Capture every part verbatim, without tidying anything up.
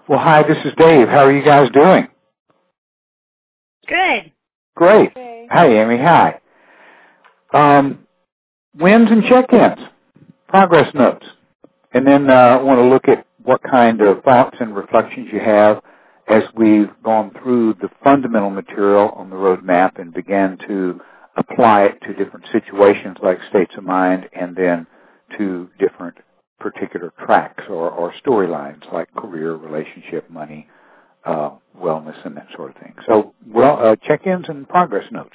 Well, hi, this is Dave. How are you guys doing? Good. Great. Okay. Hi, Amy. Hi. Um, wins and check-ins, progress notes. And then uh, I want to look at what kind of thoughts and reflections you have as we've gone through the fundamental material on the roadmap and began to apply it to different situations like states of mind and then to different particular tracks or, or storylines like career, relationship, money, uh, wellness, and that sort of thing. So, well, uh, check-ins and progress notes.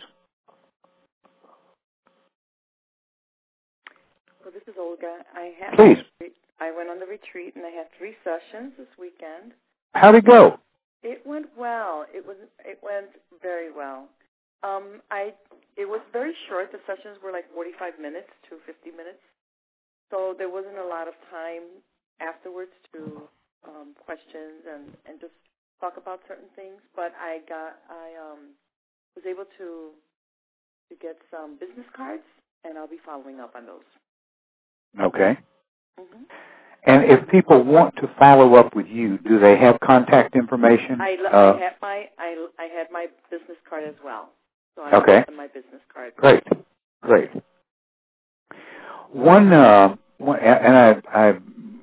Well, this is Olga. I had Please. I went on the retreat and I had three sessions this weekend. How'd it go? It went well. It was it went very well. Um, I it was very short. The sessions were like forty-five minutes to fifty minutes, so there wasn't a lot of time afterwards to um, questions and, and just talk about certain things. But I got I um, was able to to get some business cards, and I'll be following up on those. Okay. Mm-hmm. And if people want to follow up with you, do they have contact information? I, uh, I had my I, I had my business card as well. So I okay. got my business card. Great. Great. One, uh, one and I, I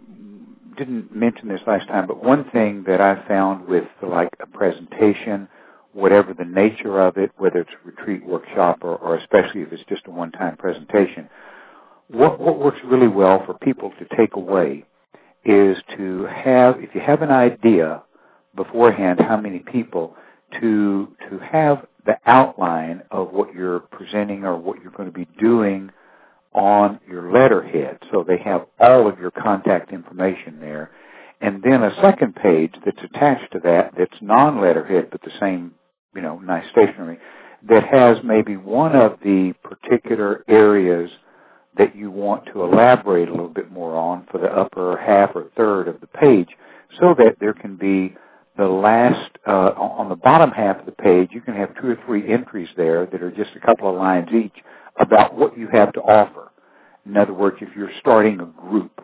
didn't mention this last time, but one thing that I found with like a presentation, whatever the nature of it, whether it's a retreat, workshop, or, or especially if it's just a one-time presentation, what, what works really well for people to take away is to have, if you have an idea beforehand, how many people, to to have the outline of what you're presenting or what you're going to be doing on your letterhead, so they have all of your contact information there. And then a second page that's attached to that that's non-letterhead but the same, you know, nice stationery, that has maybe one of the particular areas that you want to elaborate a little bit more on for the upper half or third of the page, so that there can be the last, uh, on the bottom half of the page, you can have two or three entries there that are just a couple of lines each about what you have to offer. In other words, if you're starting a group,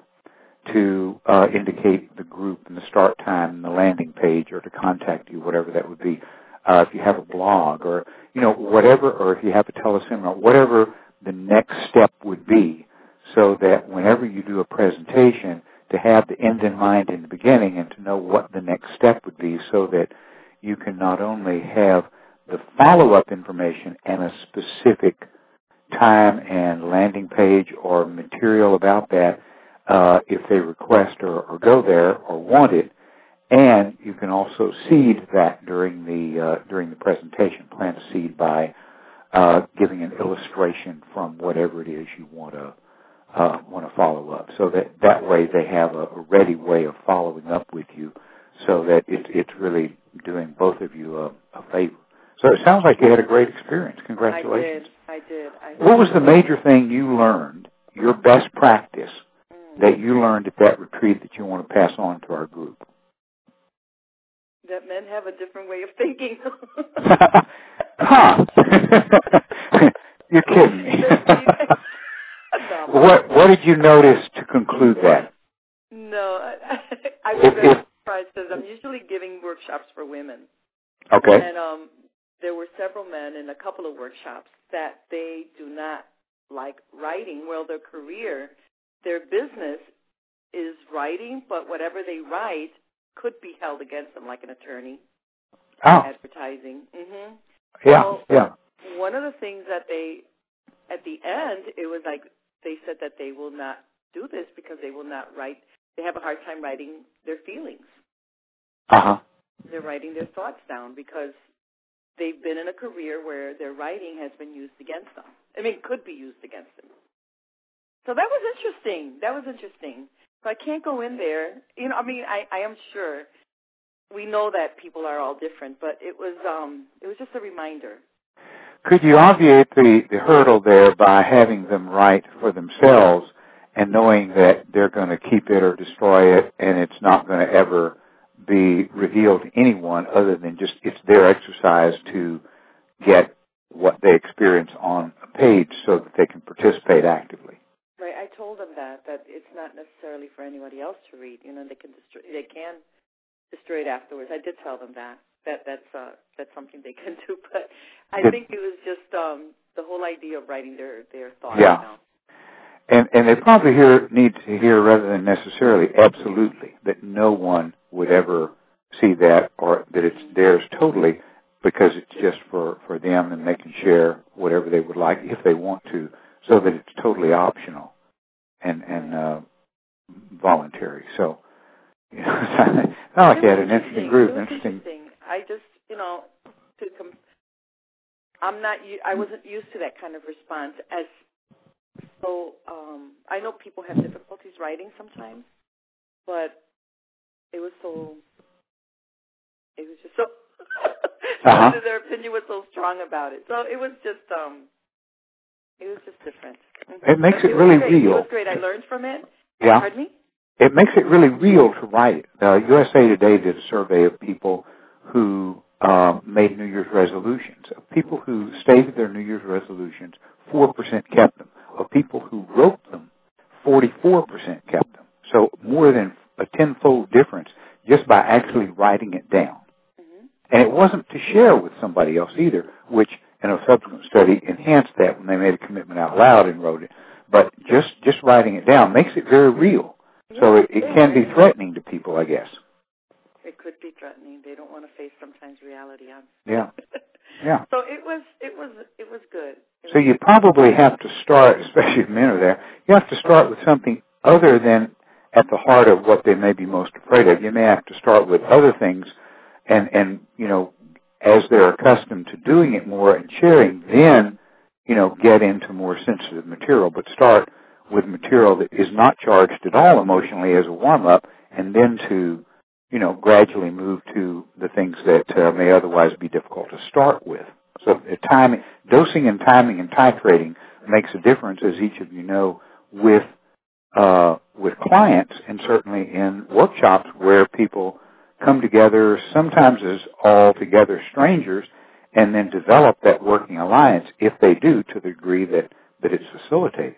to uh, indicate the group and the start time and the landing page, or to contact you, whatever that would be. Uh, if you have a blog, or, you know, whatever, or if you have a teleseminar, whatever the next step would be, so that whenever you do a presentation, to have the end in mind in the beginning and to know what the next step would be, so that you can not only have the follow-up information and a specific time and landing page or material about that, uh, if they request or, or go there or want it, and you can also seed that during the uh, during the presentation. Plant a seed by uh, giving an illustration from whatever it is you want to uh, want to follow up, so that that way they have a, a ready way of following up with you, so that it, it's really doing both of you a, a favor. So it sounds like you had a great experience. Congratulations. I did. I did. I did. What was the major thing you learned, your best practice, mm. that you learned at that retreat that you want to pass on to our group? That men have a different way of thinking. Huh. You're kidding me. No. What What did you notice to conclude that? No, I, I was if, very if, surprised because I'm usually giving workshops for women. Okay. And um, there were several men in a couple of workshops that they do not like writing. Well, their career, their business is writing, but whatever they write could be held against them, like an attorney, oh. advertising. Mm-hmm. Yeah, well, yeah. One of the things that they, at the end, it was like they said that they will not do this because they will not write. They have a hard time writing their feelings. Uh-huh. They're writing their thoughts down because they've been in a career where their writing has been used against them. I mean, could be used against them. So that was interesting. That was interesting. So I can't go in there. You know, I mean, I, I am sure we know that people are all different, but it was um, it was just a reminder. Could you obviate the, the hurdle there by having them write for themselves and knowing that they're going to keep it or destroy it and it's not going to ever be revealed to anyone other than just it's their exercise to get what they experience on a page so that they can participate actively? Right, I told them that that it's not necessarily for anybody else to read. You know, they can destroy, they can destroyed afterwards. I did tell them that. That that's uh, that's something they can do. But I Did, think it was just um, the whole idea of writing their, their thoughts yeah. down. And and they probably hear need to hear rather than necessarily absolutely that no one would ever see that or that it's theirs totally because it's just for, for them and they can share whatever they would like if they want to, so that it's totally optional and and uh, voluntary. So you know, I like that. An interesting group. It was interesting. interesting. I just you know to com- I'm not I wasn't used to that kind of response as. So um, I know people have difficulties writing sometimes, but it was so, it was just so, uh-huh. their opinion was so strong about it. So it was just, um, it was just different. It makes but it, it really great. real. It was great. I learned from it. Yeah. Pardon me? It makes it really real to write. Uh, U S A Today did a survey of people who uh, made New Year's resolutions. Of people who stated their New Year's resolutions, four percent kept them. Of people who wrote them, forty-four percent kept them. So more than a tenfold difference just by actually writing it down. Mm-hmm. And it wasn't to share with somebody else either, which in a subsequent study enhanced that when they made a commitment out loud and wrote it. But just, just writing it down makes it very real. Yeah, So it, it yeah, can be yeah. threatening to people, I guess. It could be threatening. They don't want to face sometimes reality. On. Yeah. Yeah. So it was, it was, it was good. It so was you probably have to start, especially if men are there, you have to start with something other than at the heart of what they may be most afraid of. You may have to start with other things and, and, you know, as they're accustomed to doing it more and sharing, then, you know, get into more sensitive material, but start with material that is not charged at all emotionally as a warm-up, and then to, you know, gradually move to the things that uh, may otherwise be difficult to start with. So the timing, dosing and timing and titrating makes a difference, as each of you know, with uh, with clients and certainly in workshops where people come together, sometimes as altogether strangers, and then develop that working alliance, if they do, to the degree that, that it's facilitated.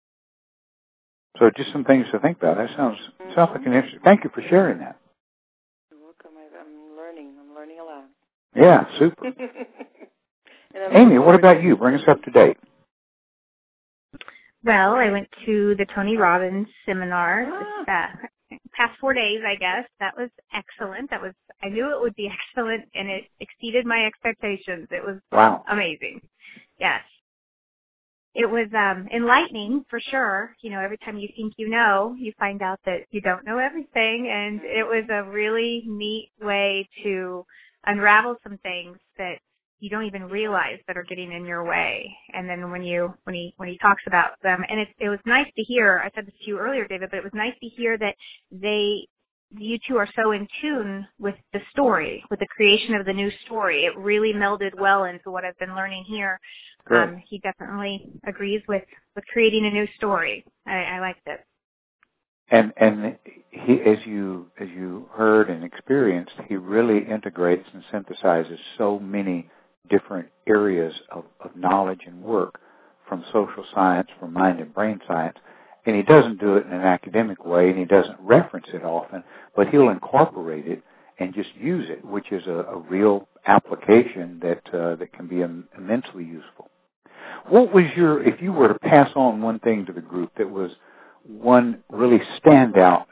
So just some things to think about. That sounds mm-hmm. sounds like an interesting. Thank you for sharing that. You're welcome. I'm learning. I'm learning a lot. Yeah, super. Amy, what about you? Bring us up to date. Well, I went to the Tony Robbins seminar this uh, past four days, I guess. That was excellent. That was I knew it would be excellent, and it exceeded my expectations. It was wow. amazing. Yes. It was um, enlightening, for sure. You know, every time you think you know, you find out that you don't know everything, and it was a really neat way to unravel some things that you don't even realize that are getting in your way. And then when you when he when he talks about them, and it it was nice to hear. I said this to you earlier, David, but it was nice to hear that they you two are so in tune with the story, with the creation of the new story. It really melded well into what I've been learning here. Um, he definitely agrees with, with creating a new story. I, I liked it. And and he, as you as you heard and experienced, he really integrates and synthesizes so many different areas of, of knowledge and work, from social science, from mind and brain science. And he doesn't do it in an academic way, and he doesn't reference it often, but he'll incorporate it and just use it, which is a, a real application that uh, that can be im- immensely useful. What was your, if you were to pass on one thing to the group that was one really standout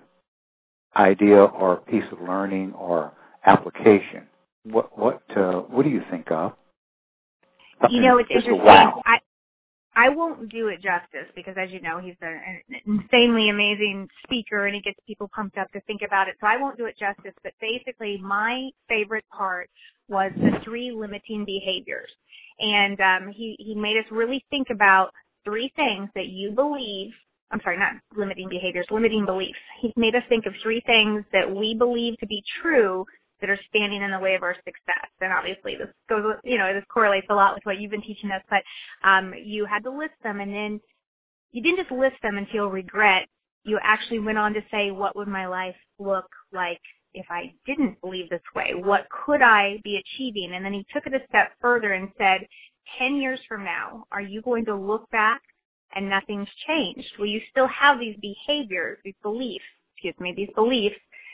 idea or piece of learning or application, what what uh, what do you think of? Something you know, it's interesting. Wow. I I won't do it justice because, as you know, he's a, an insanely amazing speaker and he gets people pumped up to think about it. So I won't do it justice. But basically, my favorite part was the three limiting behaviors. And um, he, he made us really think about three things that you believe. I'm sorry, not limiting behaviors, limiting beliefs. He's made us think of three things that we believe to be true that are standing in the way of our success. And obviously this goes, you know, this correlates a lot with what you've been teaching us, but um, you had to list them, and then you didn't just list them and feel regret. You actually went on to say, what would my life look like if I didn't believe this way? What could I be achieving? And then he took it a step further and said, ten years from now, are you going to look back and nothing's changed? Will you still have these behaviors, these beliefs, excuse me, these beliefs,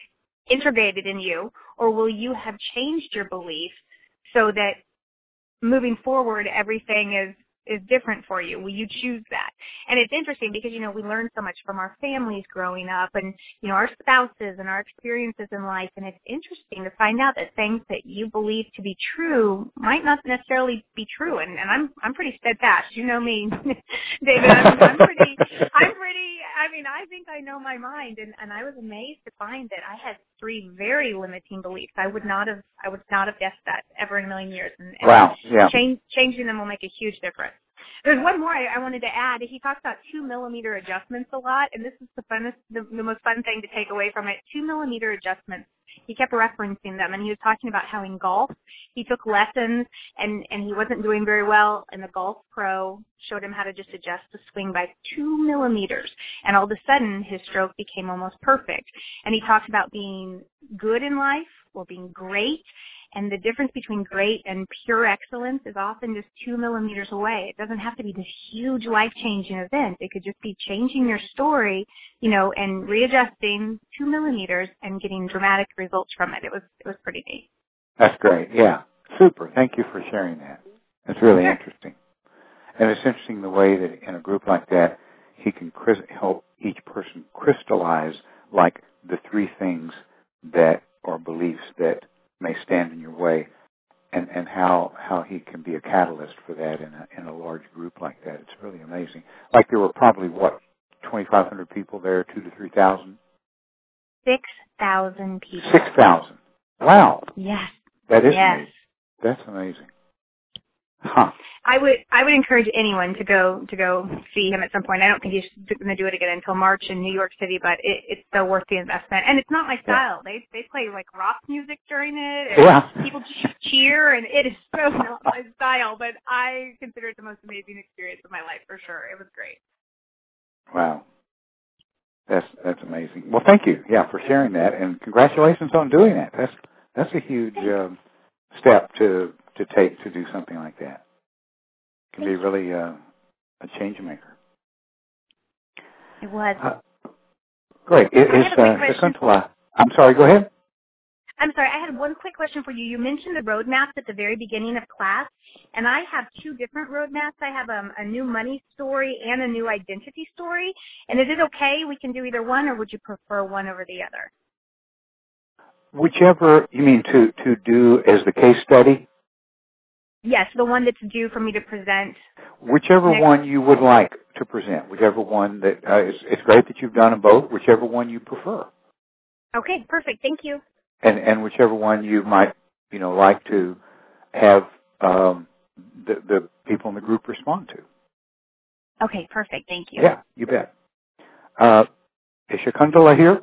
integrated in you, or will you have changed your belief so that moving forward everything is is different for you? Will you choose that? And it's interesting because, you know, we learn so much from our families growing up and, you know, our spouses and our experiences in life. And it's interesting to find out that things that you believe to be true might not necessarily be true. And, and I'm I'm pretty steadfast. You know me, David. I'm, I'm pretty, I'm pretty, I mean, I think I know my mind. And, and I was amazed to find that I had three very limiting beliefs. I would not have, I would not have guessed that ever in a million years. And, and wow. Yeah. change, changing them will make a huge difference. There's one more I, I wanted to add. He talks about two millimeter adjustments a lot, and this is the funnest, the, the most fun thing to take away from it. Two millimeter adjustments. He kept referencing them, and he was talking about how in golf he took lessons, and and he wasn't doing very well, and the golf pro showed him how to just adjust the swing by two millimeters, and all of a sudden his stroke became almost perfect. And he talks about being good in life or being great. And the difference between great and pure excellence is often just two millimeters away. It doesn't have to be this huge life-changing event. It could just be changing your story, you know, and readjusting two millimeters and getting dramatic results from it. It was it was pretty neat. That's great. Yeah. Super. Thank you for sharing that. It's really sure. interesting. And it's interesting the way that in a group like that, he can cris- help each person crystallize, like, the three things that are beliefs that may stand in your way, and, and how how he can be a catalyst for that in a in a large group like that. It's really amazing. Like there were probably, what, twenty-five hundred people there, two to three thousand? Six thousand people. Six thousand. Wow. Yes. That is yes. amazing. That's amazing. Huh. I would I would encourage anyone to go to go see him at some point. I don't think he's going to do it again until March in New York City, but it, it's so worth the investment. And it's not my style. Yeah. They they play like rock music during it. And yeah. People cheer, and it is so not my style. But I consider it the most amazing experience of my life for sure. It was great. Wow. That's that's amazing. Well, thank you. Yeah, for sharing that, and congratulations on doing that. That's that's a huge um, step to to take to do something like that. It can be really uh, a change maker. It was. Uh, great. It is uh, Shakuntala. I'm sorry. Go ahead. I'm sorry. I had one quick question for you. You mentioned the roadmaps at the very beginning of class, and I have two different roadmaps. I have um, a new money story and a new identity story. And is it okay? We can do either one, or would you prefer one over the other? Whichever you mean to to do as the case study. Yes, the one that's due for me to present. Whichever next. one you would like to present, whichever one that uh, it's, it's great that you've done them both. Whichever one you prefer. Okay, perfect. Thank you. And and whichever one you might you know like to have um, the the people in the group respond to. Okay, perfect. Thank you. Yeah, you bet. Uh, is Shakuntala here?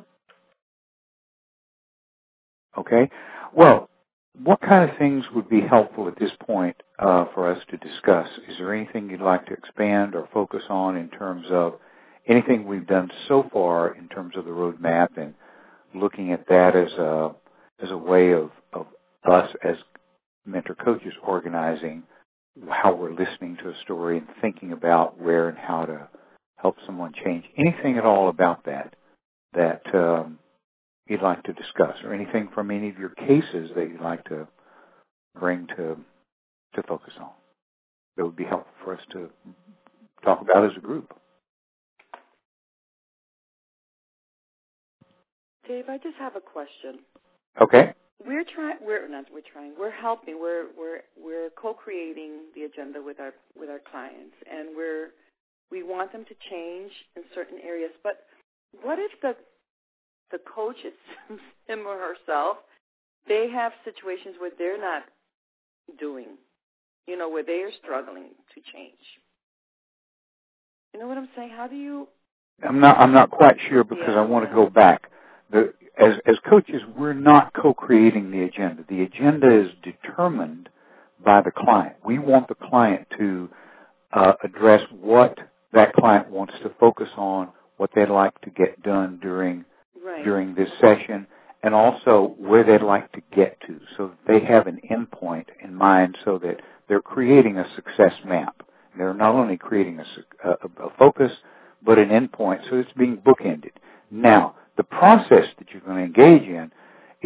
Okay. Well, what kind of things would be helpful at this point uh, for us to discuss? Is there anything you'd like to expand or focus on in terms of anything we've done so far in terms of the roadmap and looking at that as a as a way of, of us as mentor coaches organizing how we're listening to a story and thinking about where and how to help someone change? Anything at all about that that um, you'd like to discuss, or anything from any of your cases that you'd like to bring to to focus on that would be helpful for us to talk about as a group? Dave, I just have a question. Okay. We're trying. We're not. We're trying. We're helping. We're we're we're co-creating the agenda with our with our clients, and we're we want them to change in certain areas. But what if the the coach, it's him or herself, they have situations where they're not doing, you know, where they are struggling to change. You know what I'm saying? How do you? I'm not. I'm not quite sure because yeah, I want yeah. to go back. The, as as coaches, we're not co-creating the agenda. The agenda is determined by the client. We want the client to uh, address what that client wants to focus on, what they'd like to get done during right. during this session, and also where they'd like to get to, so that they have an endpoint in mind, so that they're creating a success map. They're not only creating a, a, a focus, but an endpoint, so it's being bookended. Now, the process that you're going to engage in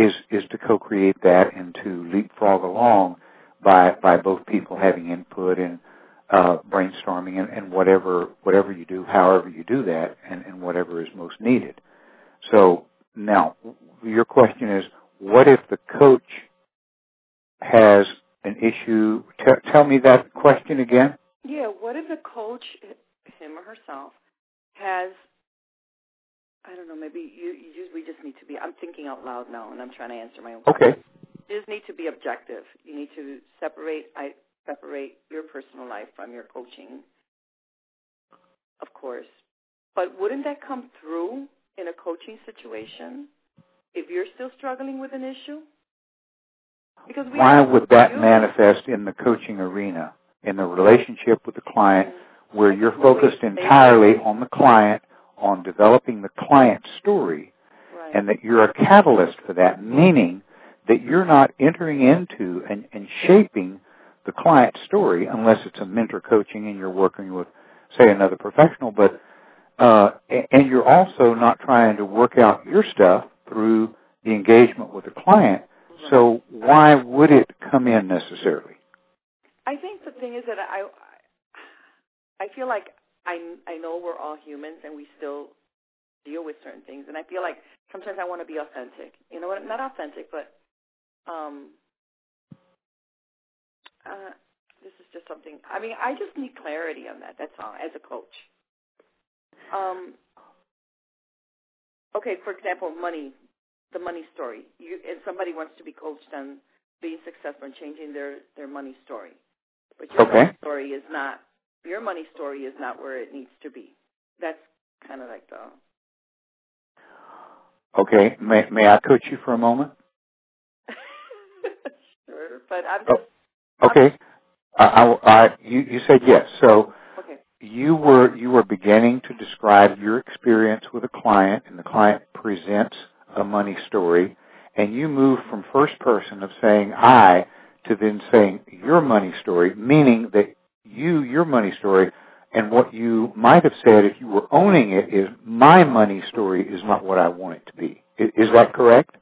is, is to co-create that and to leapfrog along by, by both people having input and uh, brainstorming and, and whatever, whatever you do, however you do that, and, and whatever is most needed. So now, your question is, what if the coach has an issue? T- tell me that question again. Yeah, what if the coach, him or herself, has, I don't know, maybe you, you just, we just need to be, I'm thinking out loud now, and I'm trying to answer my own question. Okay. You just need to be objective. You need to separate, I separate your personal life from your coaching, of course. But wouldn't that come through in a coaching situation if you're still struggling with an issue? Because we Why would that do. manifest in the coaching arena, in the relationship with the client, Mm-hmm. where you're focused entirely on the client, on developing the client's story, right. and that you're a catalyst for that, meaning that you're not entering into and, and shaping the client's story unless it's a mentor coaching and you're working with, say, another professional, but uh, and you're also not trying to work out your stuff through the engagement with the client. Right. So why would it come in necessarily? I think the thing is that I, I feel like I, I know we're all humans and we still deal with certain things, and I feel like sometimes I want to be authentic. You know what? Not authentic, but um, uh, this is just something. I mean, I just need clarity on that. That's all. As a coach. Um. Okay, for example, money, the money story. You, if somebody wants to be coached on being successful and changing their, their money story, but your Okay. money story is not. Your money story is not where it needs to be. That's kind of like the. Okay, may, may I coach you for a moment? Sure, but I'm just. Oh, okay, I, I, I, you, you said yes. So Okay. you were you were beginning to describe your experience with a client, and the client presents a money story, and you move from first person of saying I to then saying your money story, meaning that you, your money story, and what you might have said if you were owning it is my money story is not what I want it to be. Is, is that correct?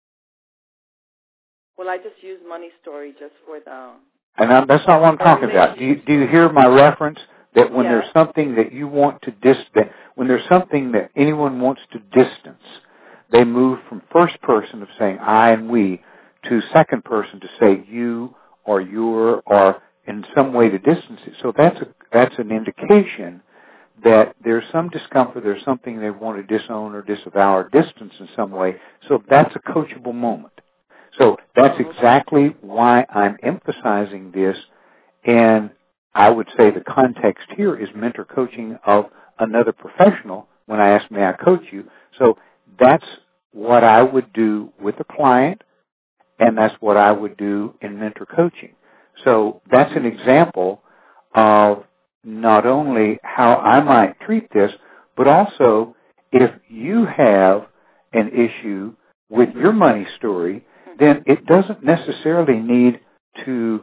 Well, I just use money story just for the. And I'm, that's not what I'm talking about. Do you, do you hear my reference that when Yeah. there's something that you want to dis, that when there's something that anyone wants to distance, they move from first person of saying I and we to second person to say you or your or in some way to distance it. So that's a, that's an indication that there's some discomfort, there's something they want to disown or disavow or distance in some way. So that's a coachable moment. So that's exactly why I'm emphasizing this, and I would say the context here is mentor coaching of another professional when I ask, may I coach you? So that's what I would do with a client, and that's what I would do in mentor coaching. So that's an example of not only how I might treat this, but also if you have an issue with your money story, then it doesn't necessarily need to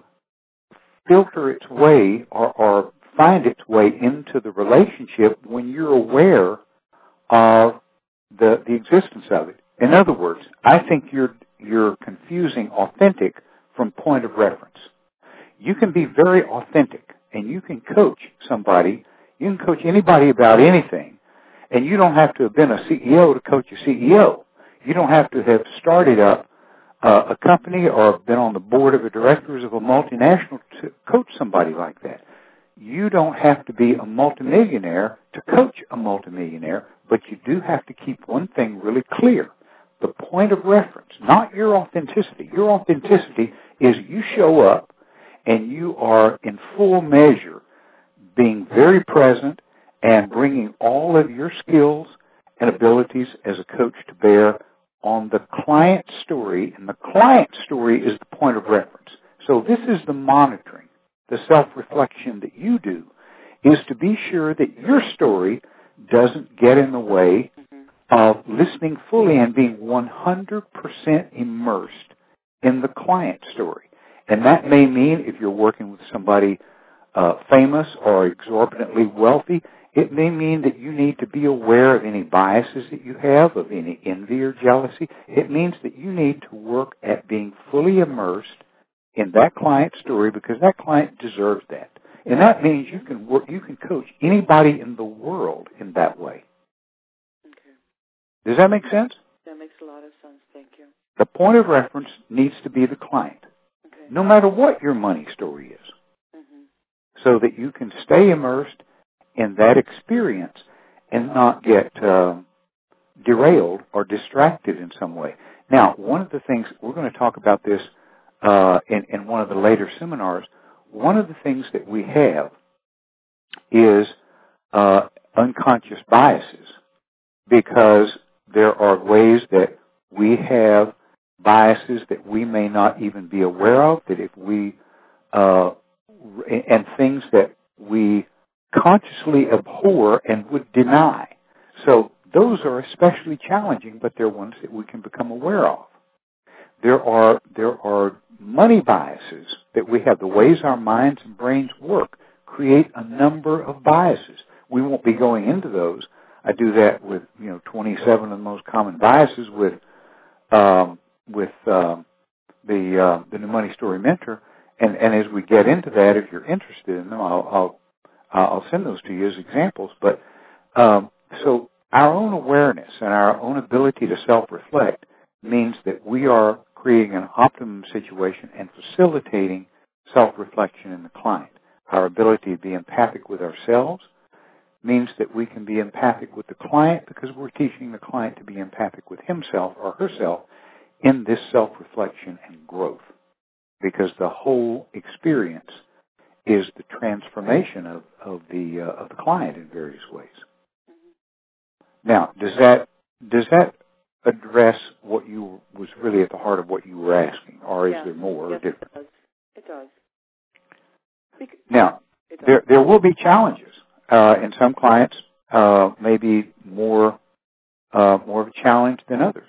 filter its way or, or find its way into the relationship when you're aware of the, the existence of it. In other words, I think you're, you're confusing authentic from point of reference. You can be very authentic, and you can coach somebody. You can coach anybody about anything, and you don't have to have been a C E O to coach a C E O. You don't have to have started up uh, a company or been on the board of the directors of a multinational to coach somebody like that. You don't have to be a multimillionaire to coach a multimillionaire, but you do have to keep one thing really clear. The point of reference, not your authenticity. Your authenticity is you show up and you are in full measure being very present and bringing all of your skills and abilities as a coach to bear on the client story, and the client story is the point of reference. So this is the monitoring, the self-reflection that you do, is to be sure that your story doesn't get in the way of listening fully and being one hundred percent immersed in the client story. And that may mean if you're working with somebody uh, famous or exorbitantly wealthy, It may mean that you need to be aware of any biases that you have, of any envy or jealousy. It means that you need to work at being fully immersed in that client's story because that client deserves that. And that means you can work, you can coach anybody in the world in that way. Okay. Does that make sense? That makes a lot of sense. Thank you. The point of reference needs to be the client, okay. no matter what your money story is, mm-hmm. so that you can stay immersed in that experience and not get uh, derailed or distracted in some way. Now, one of the things, we're going to talk about this uh, in, in one of the later seminars, one of the things that we have is uh, unconscious biases, because there are ways that we have biases that we may not even be aware of, that if we, uh, and things that we consciously abhor and would deny. So those are especially challenging, but they're ones that we can become aware of. There are there are money biases that we have. The ways our minds and brains work create a number of biases. We won't be going into those. I do that with, you know, twenty-seven of the most common biases with um, with um, the uh, the New Money Story Mentor. And, and as we get into that, if you're interested in them, I'll I'll, I'll send those to you as examples. But um, so our own awareness and our own ability to self-reflect means that we are creating an optimum situation and facilitating self-reflection in the client. Our ability to be empathic with ourselves means that we can be empathic with the client because we're teaching the client to be empathic with himself or herself in this self-reflection and growth, because the whole experience is the transformation of, of the uh, of the client in various ways. Mm-hmm. Now, does that does that address what you was really at the heart of what you were asking, or is yeah. there more yes, or different? It does. It does. Because now, it does. there there will be challenges, uh, and some clients uh, may be more uh, more of a challenge than others.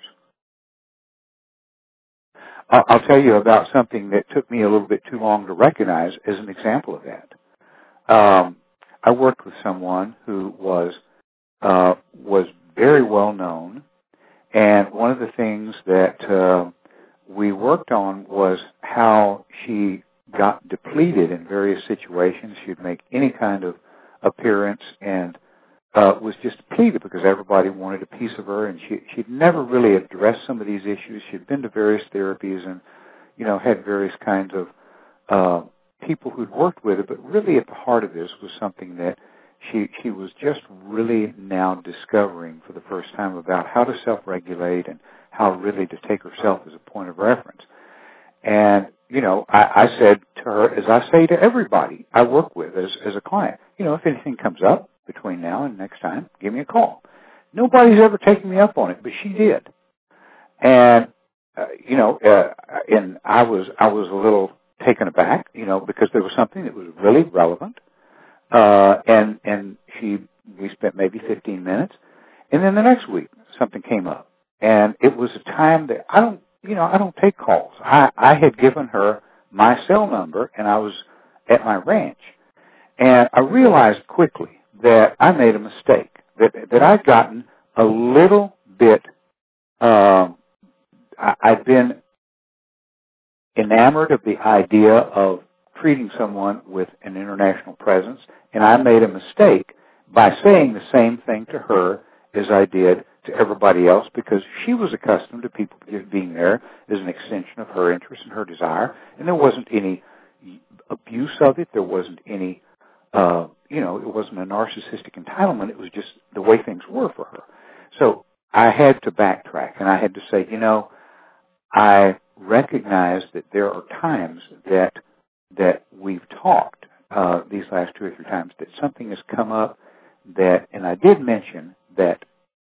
I'll tell you about something that took me a little bit too long to recognize as an example of that. Um, I worked with someone who was uh, was very well known, and one of the things that uh, we worked on was how she got depleted in various situations. She'd make any kind of appearance and uh, was just depleted because everybody wanted a piece of her, and she, she'd never really addressed some of these issues. She'd been to various therapies and, you know, had various kinds of uh, people who'd worked with her, but really at the heart of this was something that she she was just really now discovering for the first time about how to self-regulate and how really to take herself as a point of reference. And, you know, I, I said to her, as I say to everybody I work with as, as a client, you know, if anything comes up between now and next time, give me a call. Nobody's ever taken me up on it, but she did. And, uh, you know, uh, and I was I was a little taken aback, you know, because there was something that was really relevant. Uh, and, and she, we spent maybe fifteen minutes. And then the next week, something came up. And it was a time that I don't, you know, I don't take calls. I, I had given her my cell number, and I was at my ranch. And I realized quickly that I made a mistake, that that I'd gotten a little bit, um, I, I'd been enamored of the idea of treating someone with an international presence, and I made a mistake by saying the same thing to her as I did to everybody else, because she was accustomed to people just being there as an extension of her interest and her desire, and there wasn't any abuse of it. There wasn't any, uh, you know, it wasn't a narcissistic entitlement. It was just the way things were for her. So I had to backtrack, and I had to say, you know, I recognize that there are times that that we've talked uh, these last two or three times that something has come up that, and I did mention that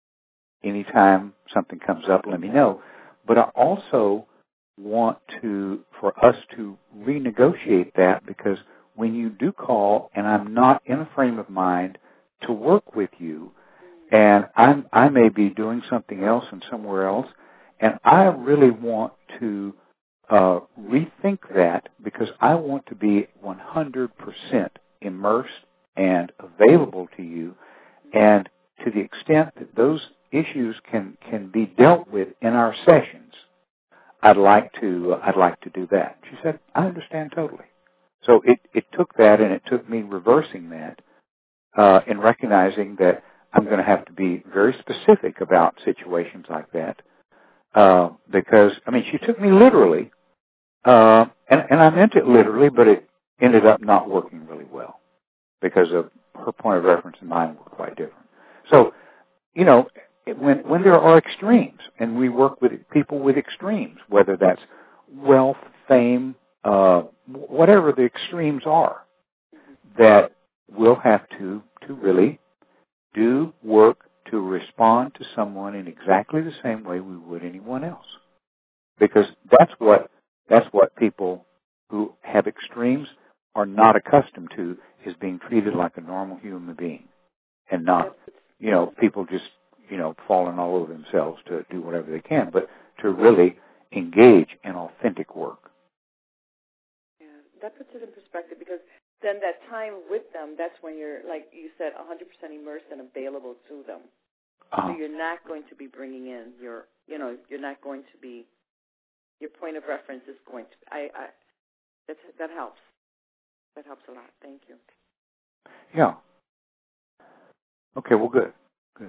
anytime something comes up, let me know. But I also want to, for us to renegotiate that, because when you do call and I'm not in a frame of mind to work with you, and I'm, I may be doing something else and somewhere else, and I really want to uh, rethink that, because I want to be one hundred percent immersed and available to you And to the extent that those issues can, can be dealt with in our sessions, I'd like to uh, I'd like to do that. She said, I understand totally. So it, it took that, and it took me reversing that uh, and recognizing that I'm going to have to be very specific about situations like that uh, because, I mean, she took me literally, uh, and, and I meant it literally, but it ended up not working really well because of her point of reference and mine were quite different. So, you know, when when there are extremes, and we work with people with extremes, whether that's wealth, fame, uh, whatever the extremes are, that we'll have to to really do work to respond to someone in exactly the same way we would anyone else, because that's what that's what people who have extremes are not accustomed to, is being treated like a normal human being, and not, you know, people just, you know, falling all over themselves to do whatever they can, but to really engage in authentic work. Yeah, that puts it in perspective, because then that time with them, that's when you're, like you said, one hundred percent immersed and available to them. Uh-huh. So you're not going to be bringing in your, you know, you're not going to be, your point of reference is going to, I, I that, that helps. That helps a lot. Thank you. Yeah. Okay, well, good. Good.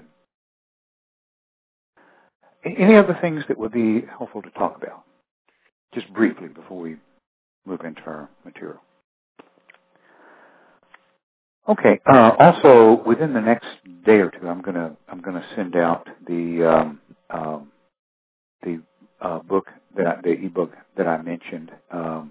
Any other things that would be helpful to talk about, just briefly, before we move into our material? Okay. Uh, also, within the next day or two, I'm gonna I'm gonna send out the um, um, the uh, book that I, the ebook that I mentioned, um,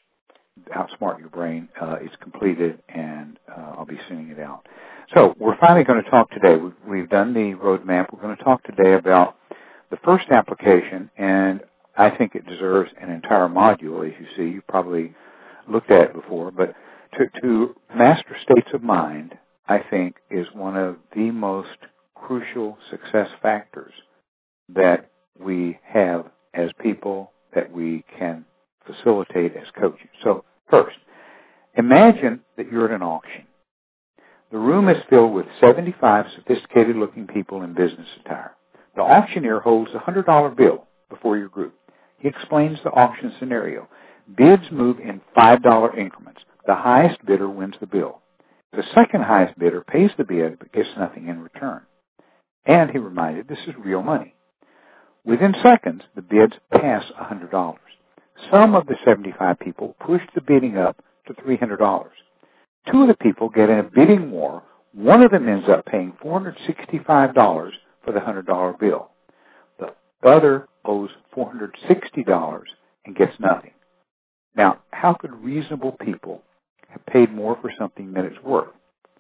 Outsmart Your Brain. Uh, it's completed, and uh, I'll be sending it out. So we're finally going to talk today. We've, we've done the roadmap. We're going to talk today about the first application, and I think it deserves an entire module. As you see, you probably looked at it before, but to, to master states of mind, I think, is one of the most crucial success factors that we have as people, that we can facilitate as coaches. So first, imagine that you're at an auction. The room is filled with seventy-five sophisticated-looking people in business attire. The auctioneer holds a one hundred dollar bill before your group. He explains the auction scenario. Bids move in five dollar increments. The highest bidder wins the bill. The second highest bidder pays the bid but gets nothing in return. And he reminded, this is real money. Within seconds, the bids pass one hundred dollars. Some of the seventy-five people push the bidding up to three hundred dollars. Two of the people get in a bidding war. One of them ends up paying four hundred sixty-five dollars for the one hundred dollar bill. The other owes four hundred sixty dollars and gets nothing. Now, how could reasonable people have paid more for something than it's worth?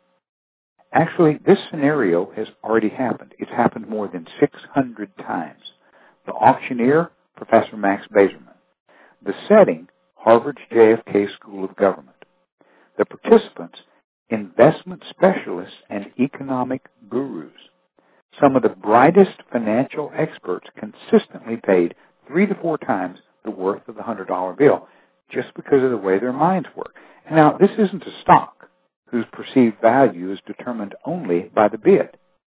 Actually, this scenario has already happened. It's happened more than six hundred times. The auctioneer, Professor Max Bazerman. The setting, Harvard's J F K School of Government. The participants, investment specialists and economic gurus. Some of the brightest financial experts consistently paid three to four times the worth of the one hundred dollar bill, just because of the way their minds work. And now, this isn't a stock whose perceived value is determined only by the bid.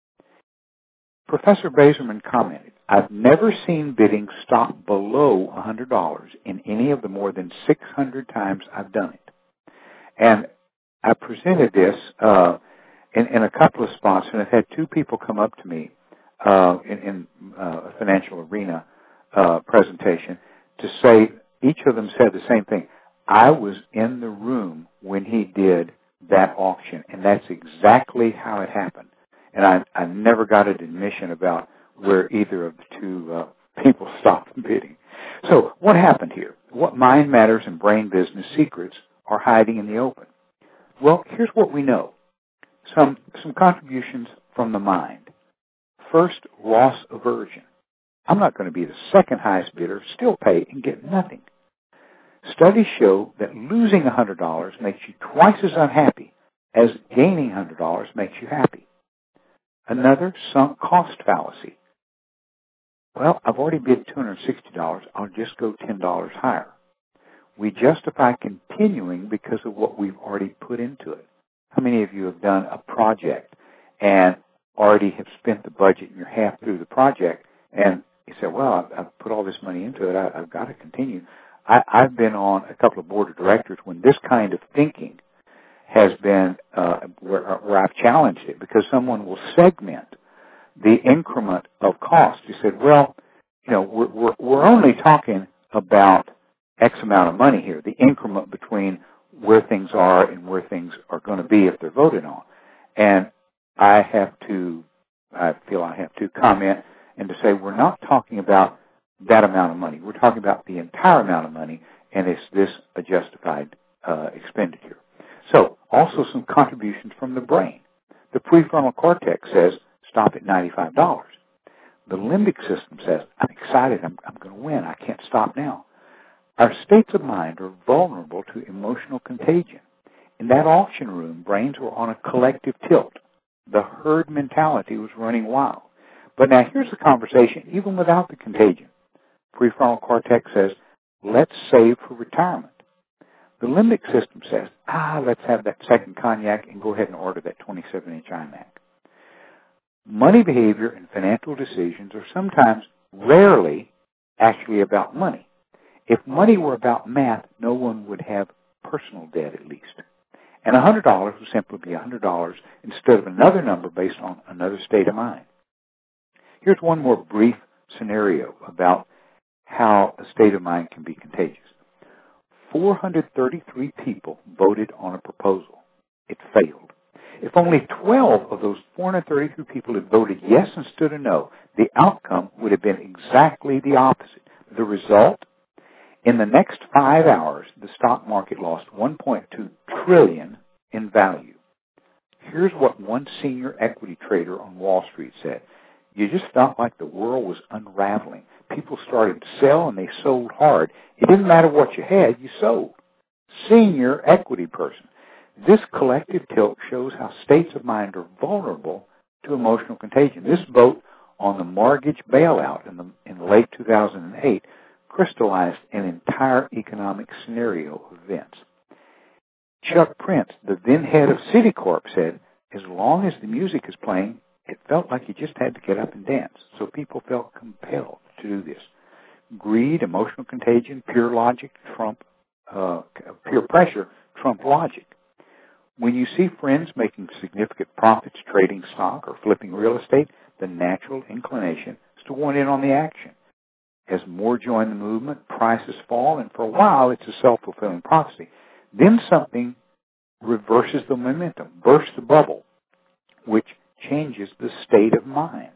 Professor Bazerman commented, I've never seen bidding stop below one hundred dollars in any of the more than six hundred times I've done it. And I presented this uh, in, in a couple of spots, and I've had two people come up to me uh, in, in uh, a financial arena uh, presentation to say, each of them said the same thing. I was in the room when he did that auction, and that's exactly how it happened. And I, I never got an admission about where either of the two uh, people stopped bidding. So what happened here? What mind matters and brain business secrets are hiding in the open? Well, here's what we know. Some, some contributions from the mind. First, loss aversion. I'm not going to be the second highest bidder, still pay and get nothing. Studies show that losing one hundred dollars makes you twice as unhappy as gaining one hundred dollars makes you happy. Another, sunk cost fallacy. Well, I've already bid two hundred sixty dollars. I'll just go ten dollars higher. We justify continuing because of what we've already put into it. How many of you have done a project and already have spent the budget and you're half through the project, and you say, well, I've, I've put all this money into it, I, I've got to continue. I, I've been on a couple of board of directors when this kind of thinking has been uh, where, where I've challenged it, because someone will segment the increment of cost. You said, well, you know, we're, we're, we're only talking about X amount of money here, the increment between where things are and where things are going to be if they're voted on. And I have to, I feel I have to comment and to say we're not talking about that amount of money. We're talking about the entire amount of money, and is this a justified uh, expenditure? So, also some contributions from the brain. The prefrontal cortex says, stop at ninety-five dollars. The limbic system says, I'm excited, I'm, I'm going to win, I can't stop now. Our states of mind are vulnerable to emotional contagion. In that auction room, brains were on a collective tilt. The herd mentality was running wild. But now here's the conversation, even without the contagion. Prefrontal cortex says, let's save for retirement. The limbic system says, ah, let's have that second cognac and go ahead and order that twenty-seven inch iMac. Money behavior and financial decisions are sometimes, rarely, actually about money. If money were about math, no one would have personal debt at least. And one hundred dollars would simply be one hundred dollars instead of another number based on another state of mind. Here's one more brief scenario about how a state of mind can be contagious. four hundred thirty-three people voted on a proposal. It failed. If only twelve of those four hundred thirty-three people had voted yes instead of no, the outcome would have been exactly the opposite. The result? In the next five hours, the stock market lost one point two trillion dollars in value. Here's what one senior equity trader on Wall Street said. You just felt like the world was unraveling. People started to sell, and they sold hard. It didn't matter what you had, you sold. Senior equity person. This collective tilt shows how states of mind are vulnerable to emotional contagion. This vote on the mortgage bailout in, the, in late two thousand eight crystallized an entire economic scenario of events. Chuck Prince, the then head of Citicorp, said, as long as the music is playing, it felt like you just had to get up and dance. So people felt compelled to do this. Greed, emotional contagion, pure logic, trump, uh, peer pressure, trump logic. When you see friends making significant profits trading stock or flipping real estate, the natural inclination is to want in on the action. As more join the movement, prices fall, and for a while it's a self-fulfilling prophecy. Then something reverses the momentum, bursts the bubble, which changes the state of mind.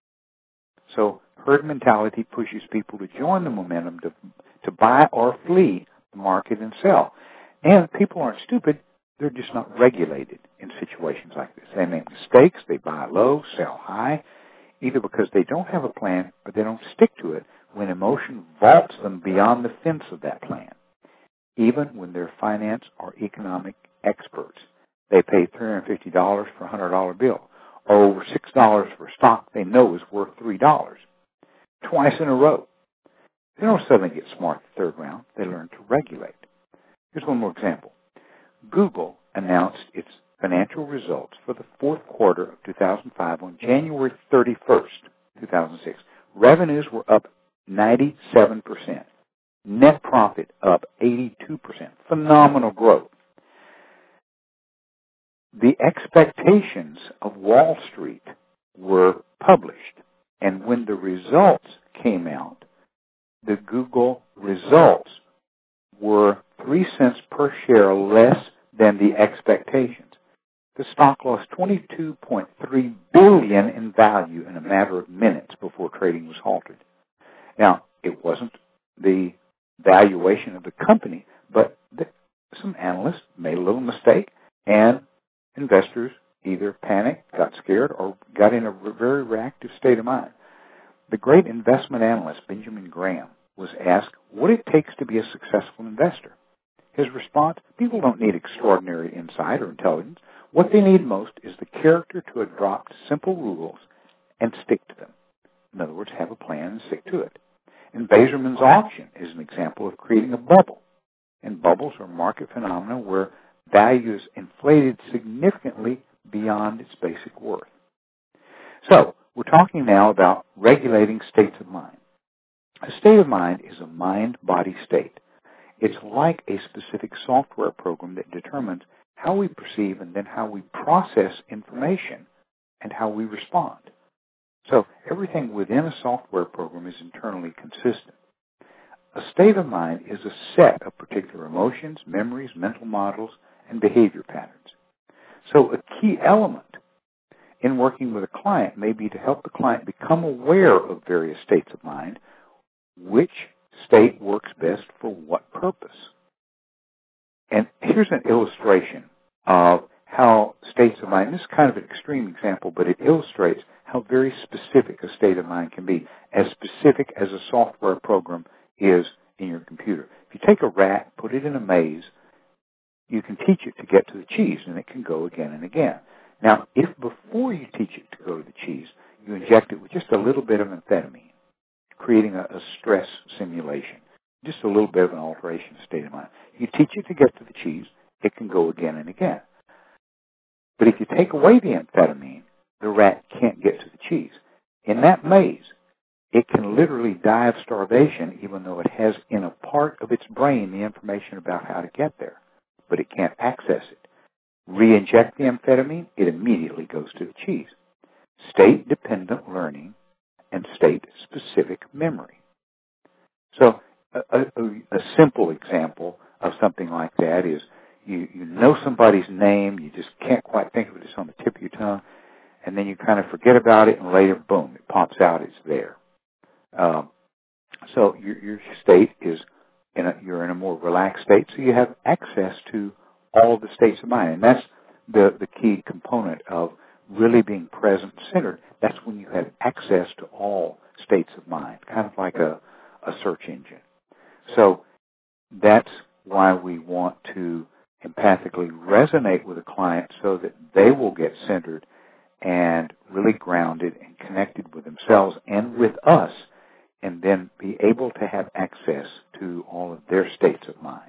So herd mentality pushes people to join the momentum, to, to buy or flee the market and sell. And people aren't stupid. They're just not regulated in situations like this. They make mistakes. They buy low, sell high, either because they don't have a plan or they don't stick to it when emotion vaults them beyond the fence of that plan. Even when they're finance or economic experts, they pay three hundred fifty dollars for a one hundred dollar bill, or over six dollars for a stock they know is worth three dollars, twice in a row. They don't suddenly get smart the third round. They learn to regulate. Here's one more example. Google announced its financial results for the fourth quarter of two thousand five on January thirty-first, two thousand six. Revenues were up ninety-seven percent. Net profit up eighty-two percent. Phenomenal growth. The expectations of Wall Street were published, and when the results came out, the Google results were three cents per share less than the expectations. The stock lost twenty-two point three billion dollars in value in a matter of minutes before trading was halted. Now, it wasn't the valuation of the company, but the, some analysts made a little mistake, and investors either panicked, got scared, or got in a very reactive state of mind. The great investment analyst, Benjamin Graham, was asked what it takes to be a successful investor. His response, people don't need extraordinary insight or intelligence. What they need most is the character to adopt simple rules and stick to them. In other words, have a plan and stick to it. And Bazerman's auction is an example of creating a bubble. And bubbles are market phenomena where value is inflated significantly beyond its basic worth. So, we're talking now about regulating states of mind. A state of mind is a mind-body state. It's like a specific software program that determines how we perceive and then how we process information and how we respond. So everything within a software program is internally consistent. A state of mind is a set of particular emotions, memories, mental models, and behavior patterns. So a key element in working with a client may be to help the client become aware of various states of mind, which state works best for what purpose. And here's an illustration of how states of mind, this is kind of an extreme example, but it illustrates how very specific a state of mind can be, as specific as a software program is in your computer. If you take a rat, put it in a maze, you can teach it to get to the cheese, and it can go again and again. Now, if before you teach it to go to the cheese, you inject it with just a little bit of amphetamine, creating a, a stress simulation, just a little bit of an alteration of state of mind. You teach it to get to the cheese, it can go again and again. But if you take away the amphetamine, the rat can't get to the cheese. In that maze, it can literally die of starvation, even though it has in a part of its brain the information about how to get there, but it can't access it. Re-inject the amphetamine, it immediately goes to the cheese. State-dependent learning and state-specific memory. So a, a, a simple example of something like that is you, you know somebody's name, you just can't quite think of it, it's on the tip of your tongue, and then you kind of forget about it, and later, boom, it pops out, it's there. Um, so your, your state is, in a, you're in a more relaxed state, so you have access to all of the states of mind. And that's the, the key component of really being present and centered. That's when you have access to all states of mind, kind of like a, a search engine. So that's why we want to empathically resonate with a client so that they will get centered and really grounded and connected with themselves and with us, and then be able to have access to all of their states of mind.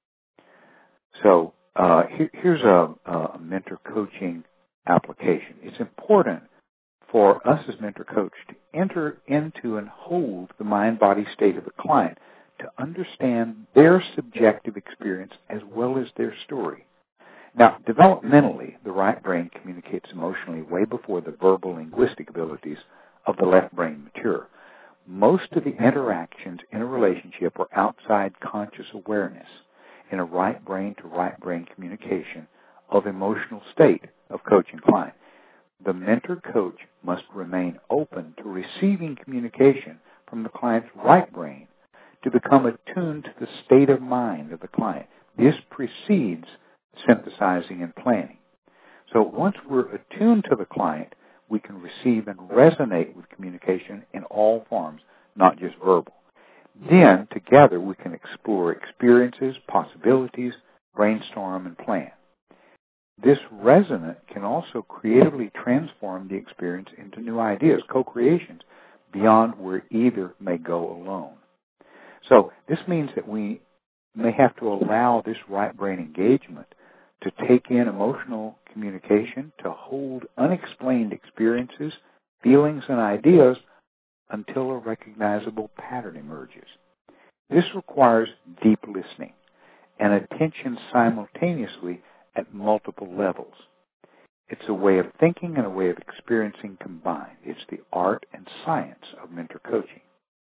So uh, here, here's a, a mentor coaching application. It's important for us as mentor coach to enter into and hold the mind-body state of the client to understand their subjective experience as well as their story. Now, developmentally, the right brain communicates emotionally way before the verbal linguistic abilities of the left brain mature. Most of the interactions in a relationship are outside conscious awareness in a right brain to right brain communication of emotional state of coach and client. The mentor coach must remain open to receiving communication from the client's right brain to become attuned to the state of mind of the client. This precedes synthesizing and planning. So once we're attuned to the client, we can receive and resonate with communication in all forms, not just verbal. Then, together, we can explore experiences, possibilities, brainstorm, and plan. This resonant can also creatively transform the experience into new ideas, co-creations, beyond where either may go alone. So this means that we may have to allow this right brain engagement to take in emotional communication, to hold unexplained experiences, feelings, and ideas until a recognizable pattern emerges. This requires deep listening and attention simultaneously at multiple levels. It's a way of thinking and a way of experiencing combined. It's the art and science of mentor coaching.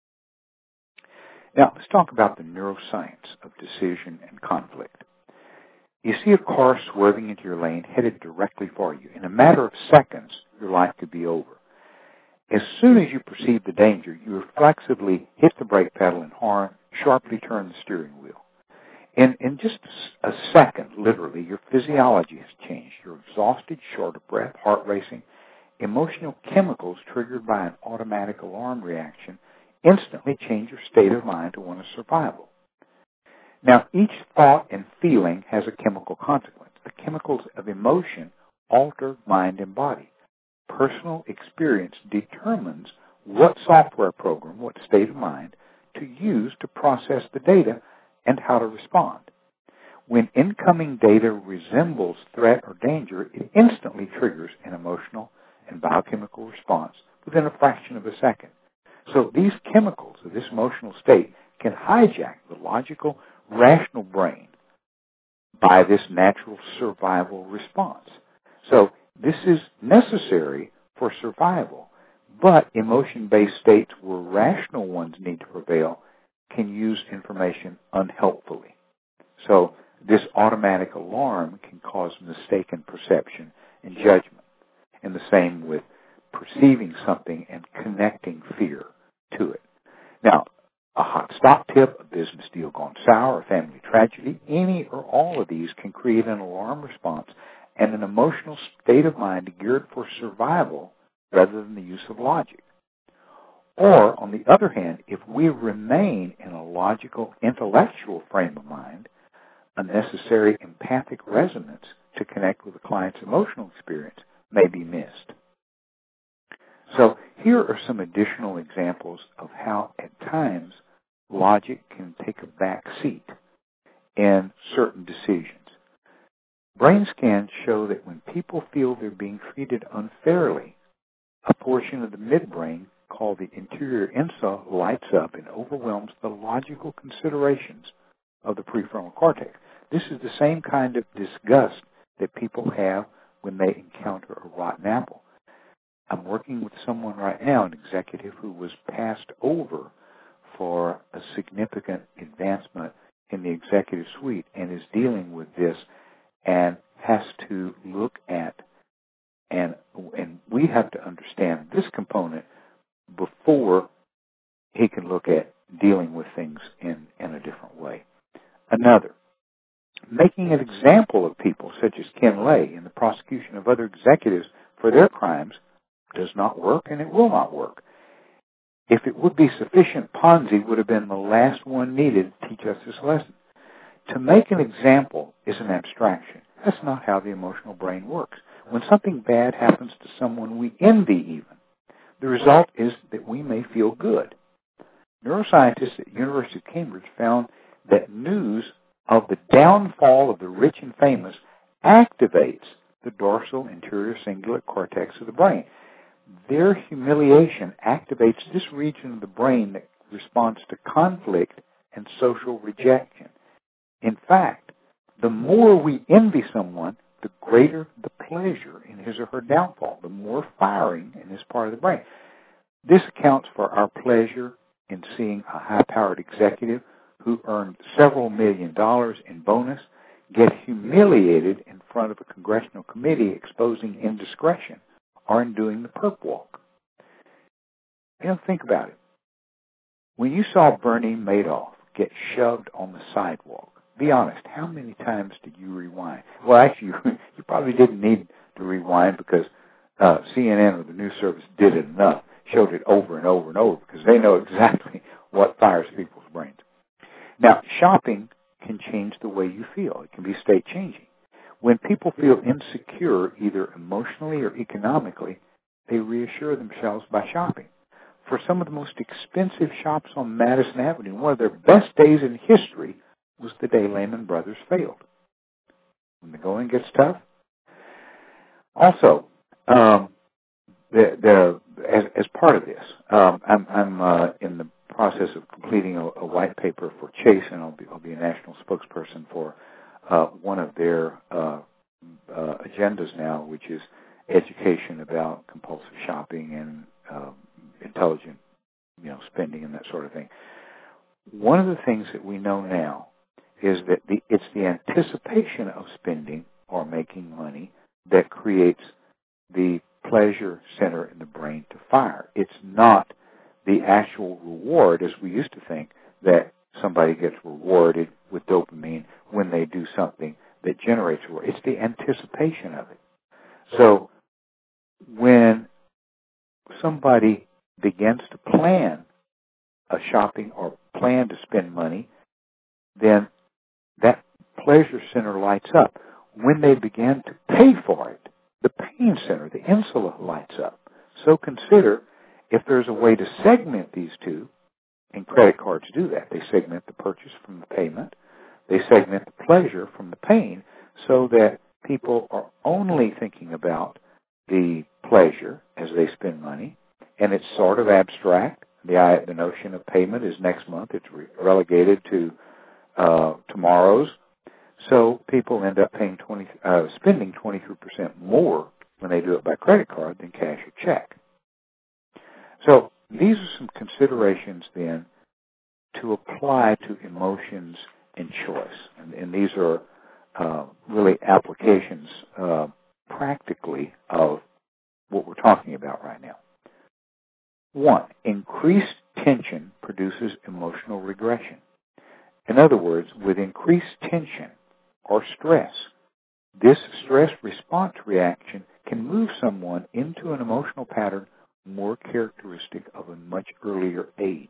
Now, let's talk about the neuroscience of decision and conflict. You see a car swerving into your lane headed directly for you. In a matter of seconds, your life could be over. As soon as you perceive the danger, you reflexively hit the brake pedal and horn, sharply turn the steering wheel. In, in just a second, literally, your physiology has changed. You're exhausted, short of breath, heart racing. Emotional chemicals triggered by an automatic alarm reaction instantly change your state of mind to one of survival. Now, each thought and feeling has a chemical consequence. The chemicals of emotion alter mind and body. Personal experience determines what software program, what state of mind, to use to process the data and how to respond. When incoming data resembles threat or danger, it instantly triggers an emotional and biochemical response within a fraction of a second. So these chemicals of this emotional state can hijack the logical, rational brain by this natural survival response. So this is necessary for survival, but emotion-based states where rational ones need to prevail can use information unhelpfully. So this automatic alarm can cause mistaken perception and judgment. And the same with perceiving something and connecting fear to it. Now, a hot stock tip, a business deal gone sour, a family tragedy, any or all of these can create an alarm response and an emotional state of mind geared for survival rather than the use of logic. Or, on the other hand, if we remain in a logical, intellectual frame of mind, a necessary empathic resonance to connect with the client's emotional experience may be missed. So here are some additional examples of how, at times, logic can take a back seat in certain decisions. Brain scans show that when people feel they're being treated unfairly, a portion of the midbrain called the interior insula lights up and overwhelms the logical considerations of the prefrontal cortex. This is the same kind of disgust that people have when they encounter a rotten apple. I'm working with someone right now, an executive who was passed over for a significant advancement in the executive suite and is dealing with this and has to look at, and and we have to understand this component before he can look at dealing with things in, in a different way. Another, making an example of people such as Ken Lay in the prosecution of other executives for their crimes does not work, and it will not work. If it would be sufficient, Ponzi would have been the last one needed to teach us this lesson. To make an example is an abstraction. That's not how the emotional brain works. When something bad happens to someone we envy even, the result is that we may feel good. Neuroscientists at the University of Cambridge found that news of the downfall of the rich and famous activates the dorsal anterior cingulate cortex of the brain. Their humiliation activates this region of the brain that responds to conflict and social rejection. In fact, the more we envy someone, the greater the pleasure in his or her downfall, the more firing in this part of the brain. This accounts for our pleasure in seeing a high-powered executive who earned several million dollars in bonus get humiliated in front of a congressional committee exposing indiscretion or in doing the perp walk. You know, think about it. When you saw Bernie Madoff get shoved on the sidewalk, be honest, how many times did you rewind? Well, actually, you, you probably didn't need to rewind because uh, C N N or the news service did it enough, showed it over and over and over because they know exactly what fires people's brains. Now, shopping can change the way you feel. It can be state-changing. When people feel insecure, either emotionally or economically, they reassure themselves by shopping. For some of the most expensive shops on Madison Avenue, one of their best days in history was the day Lehman Brothers failed. When the going gets tough. Also, um, the, the, as, as part of this, um, I'm, I'm uh, in the process of completing a, a white paper for Chase, and I'll be, I'll be a national spokesperson for uh, one of their uh, uh, agendas now, which is education about compulsive shopping and uh, intelligent, you know, spending and that sort of thing. One of the things that we know now is that the, it's the anticipation of spending or making money that creates the pleasure center in the brain to fire. It's not the actual reward, as we used to think, that somebody gets rewarded with dopamine when they do something that generates reward. It's the anticipation of it. So when somebody begins to plan a shopping or plan to spend money, then that pleasure center lights up. When they begin to pay for it, the pain center, the insula, lights up. So consider if there's a way to segment these two, and credit cards do that. They segment the purchase from the payment. They segment the pleasure from the pain so that people are only thinking about the pleasure as they spend money, and it's sort of abstract. The, the notion of payment is next month. It's re- relegated to uh, tomorrow's. So people end up paying twenty, uh, spending twenty-three percent more when they do it by credit card than cash or check. So these are some considerations then to apply to emotions and choice. And, and these are uh, really applications uh, practically of what we're talking about right now. One, increased tension produces emotional regression. In other words, with increased tension or stress, this stress response reaction can move someone into an emotional pattern more characteristic of a much earlier age.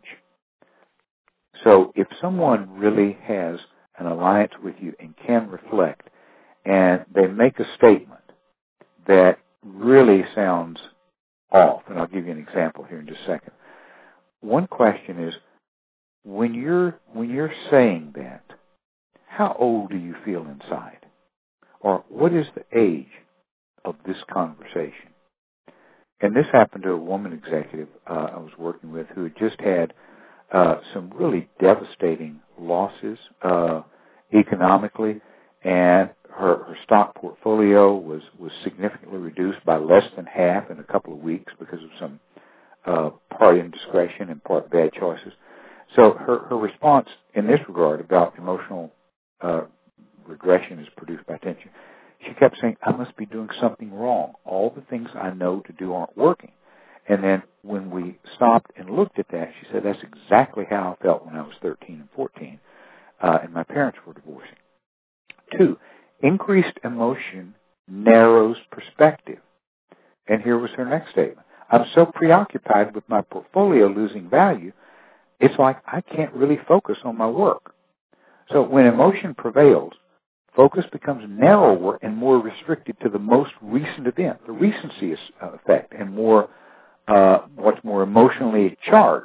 So if someone really has an alliance with you and can reflect, and they make a statement that really sounds off, and I'll give you an example here in just a second. One question is, when you're when you're saying that, how old do you feel inside? Or what is the age of this conversation? And this happened to a woman executive uh, I was working with who had just had uh, some really devastating losses uh, economically, and her, her stock portfolio was, was significantly reduced by less than half in a couple of weeks because of some uh, part indiscretion and part bad choices. So her, her response in this regard about emotional uh, regression is produced by tension, she kept saying, I must be doing something wrong. All the things I know to do aren't working. And then when we stopped and looked at that, she said, that's exactly how I felt when I was thirteen and fourteen, uh, and my parents were divorcing. Two, increased emotion narrows perspective. And here was her next statement. I'm so preoccupied with my portfolio losing value, it's like I can't really focus on my work. So when emotion prevails, focus becomes narrower and more restricted to the most recent event, the recency effect, and more uh, what's more emotionally charged.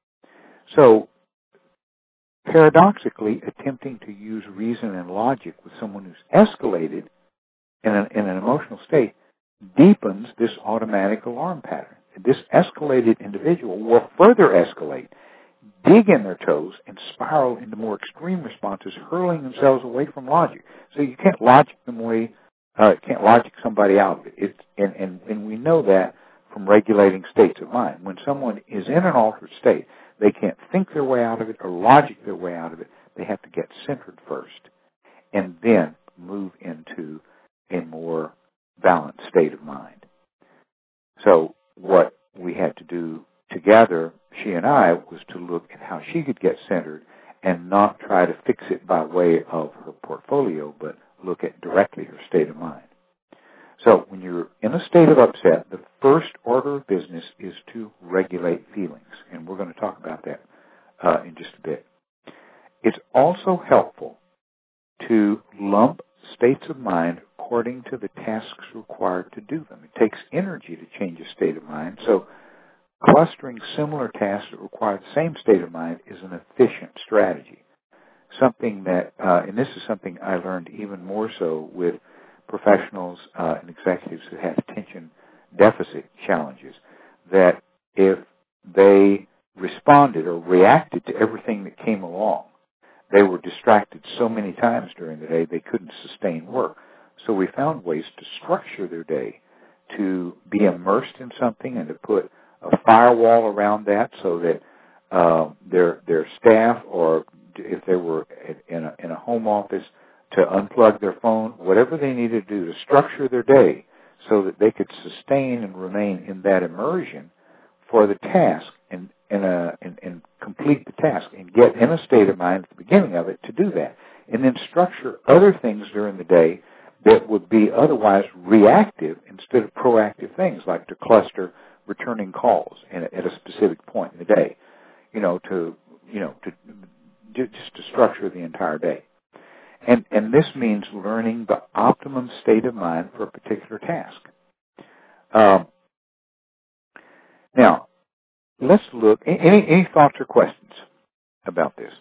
So paradoxically, attempting to use reason and logic with someone who's escalated in an, in an emotional state deepens this automatic alarm pattern. This escalated individual will further escalate, dig in their toes, and spiral into more extreme responses, hurling themselves away from logic. So you can't logic them away, uh, can't logic somebody out of it. It's, and, and, and we know that from regulating states of mind. When someone is in an altered state, they can't think their way out of it or logic their way out of it. They have to get centered first and then move into a more balanced state of mind. So what we had to do together, she and I, was to look at how she could get centered and not try to fix it by way of her portfolio, but look at directly her state of mind. So when you're in a state of upset, the first order of business is to regulate feelings, and we're going to talk about that uh, in just a bit. It's also helpful to lump states of mind according to the tasks required to do them. It takes energy to change a state of mind, so clustering similar tasks that require the same state of mind is an efficient strategy. Something that, uh, and this is something I learned even more so with professionals uh, and executives who have attention deficit challenges, that if they responded or reacted to everything that came along, they were distracted so many times during the day they couldn't sustain work. So we found ways to structure their day, to be immersed in something and to put a firewall around that so that uh, their their staff, or if they were in a, in a home office, to unplug their phone, whatever they needed to do to structure their day so that they could sustain and remain in that immersion for the task and and, uh, and and complete the task and get in a state of mind at the beginning of it to do that. And then structure other things during the day that would be otherwise reactive instead of proactive things, like to cluster returning calls in, at a specific point in the day, you know, to, you know, to just to structure the entire day. And, and this means learning the optimum state of mind for a particular task. Um, now, let's look, any, any thoughts or questions about this?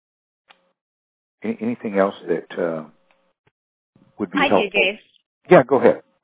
Any, anything else that uh, would be I helpful? do, Dave. Yeah, go ahead.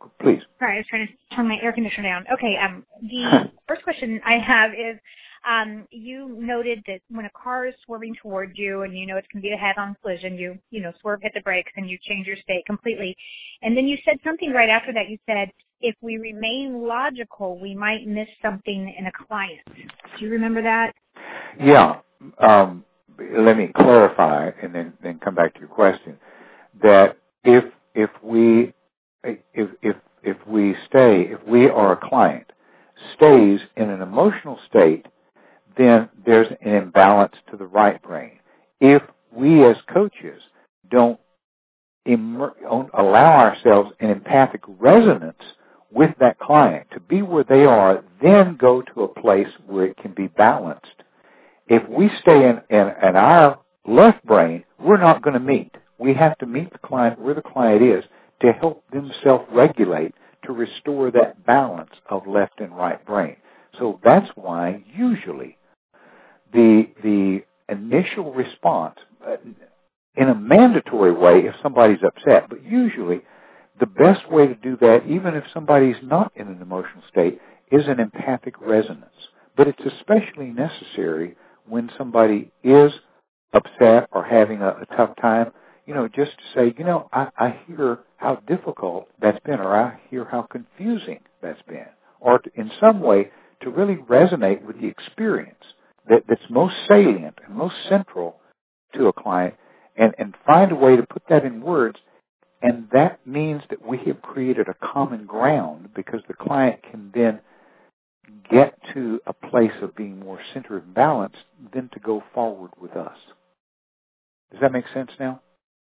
Please. Sorry, I was trying to turn my air conditioner down. Okay, um, the first question I have is, um, you noted that when a car is swerving towards you and you know it's going to be a head-on collision, you, you know, swerve, hit the brakes, and you change your state completely. And then you said something right after that. You said, if we remain logical, we might miss something in a client. Do you remember that? Yeah. Um, let me clarify and then, then come back to your question. That if if we if if if we stay, if we or a client stays in an emotional state, then there's an imbalance to the right brain. If we as coaches don't, immer- don't allow ourselves an empathic resonance with that client to be where they are, then go to a place where it can be balanced. If we stay in, in, in our left brain, we're not going to meet. We have to meet the client where the client is to help them self-regulate, to restore that balance of left and right brain. So that's why usually the the initial response, uh, in a mandatory way if somebody's upset, but usually the best way to do that, even if somebody's not in an emotional state, is an empathic resonance. But it's especially necessary when somebody is upset or having a, a tough time, you know, just to say, you know, I, I hear how difficult that's been, or I hear how confusing that's been, or to, in some way to really resonate with the experience that, that's most salient and most central to a client, and, and find a way to put that in words. And that means that we have created a common ground, because the client can then get to a place of being more centered and balanced than to go forward with us. Does that make sense now?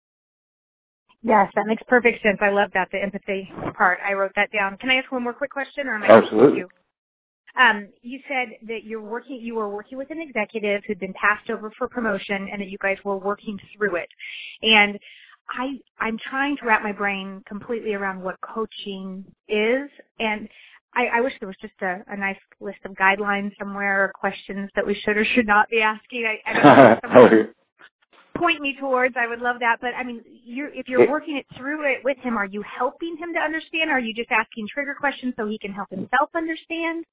Yes, that makes perfect sense. I love that, the empathy part. I wrote that down. Can I ask one more quick question, or am I Absolutely. you? Um, you said that you're working, you were working with an executive who'd been passed over for promotion, and that you guys were working through it. And I, I'm trying to wrap my brain completely around what coaching is, and I, I wish there was just a, a nice list of guidelines somewhere, or questions that we should or should not be asking. I, I don't know, someone point me towards. I would love that. But I mean, you're, if you're working it through it with him, are you helping him to understand? Or are you just asking trigger questions so he can help himself understand?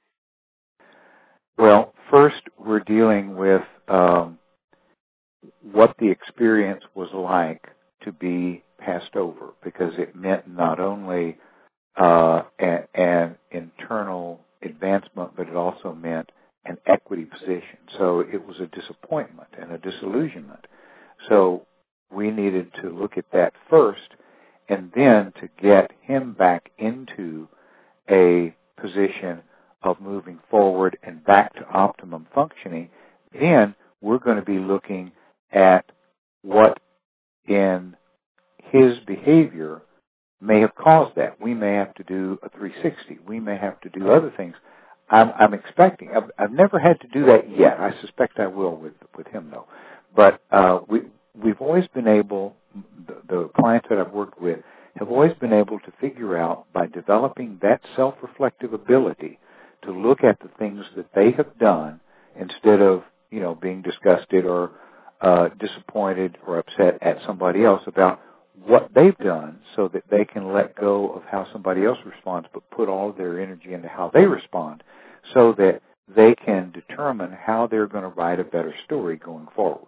Well, first we're dealing with um, what the experience was like to be passed over, because it meant not only uh, a, an internal advancement, but it also meant an equity position. So it was a disappointment and a disillusionment. So we needed to look at that first, and then to get him back into a position of moving forward and back to optimum functioning. Then we're going to be looking at what in his behavior may have caused that. We may have to do a three sixty. We may have to do other things. I'm, I'm expecting. I've, I've never had to do that yet. I suspect I will with with him, though. But uh, we we've always been able. The, the clients that I've worked with have always been able to figure out, by developing that self-reflective ability, to look at the things that they have done instead of, you know, being disgusted or uh, disappointed or upset at somebody else, about what they've done, so that they can let go of how somebody else responds, but put all of their energy into how they respond, so that they can determine how they're going to write a better story going forward.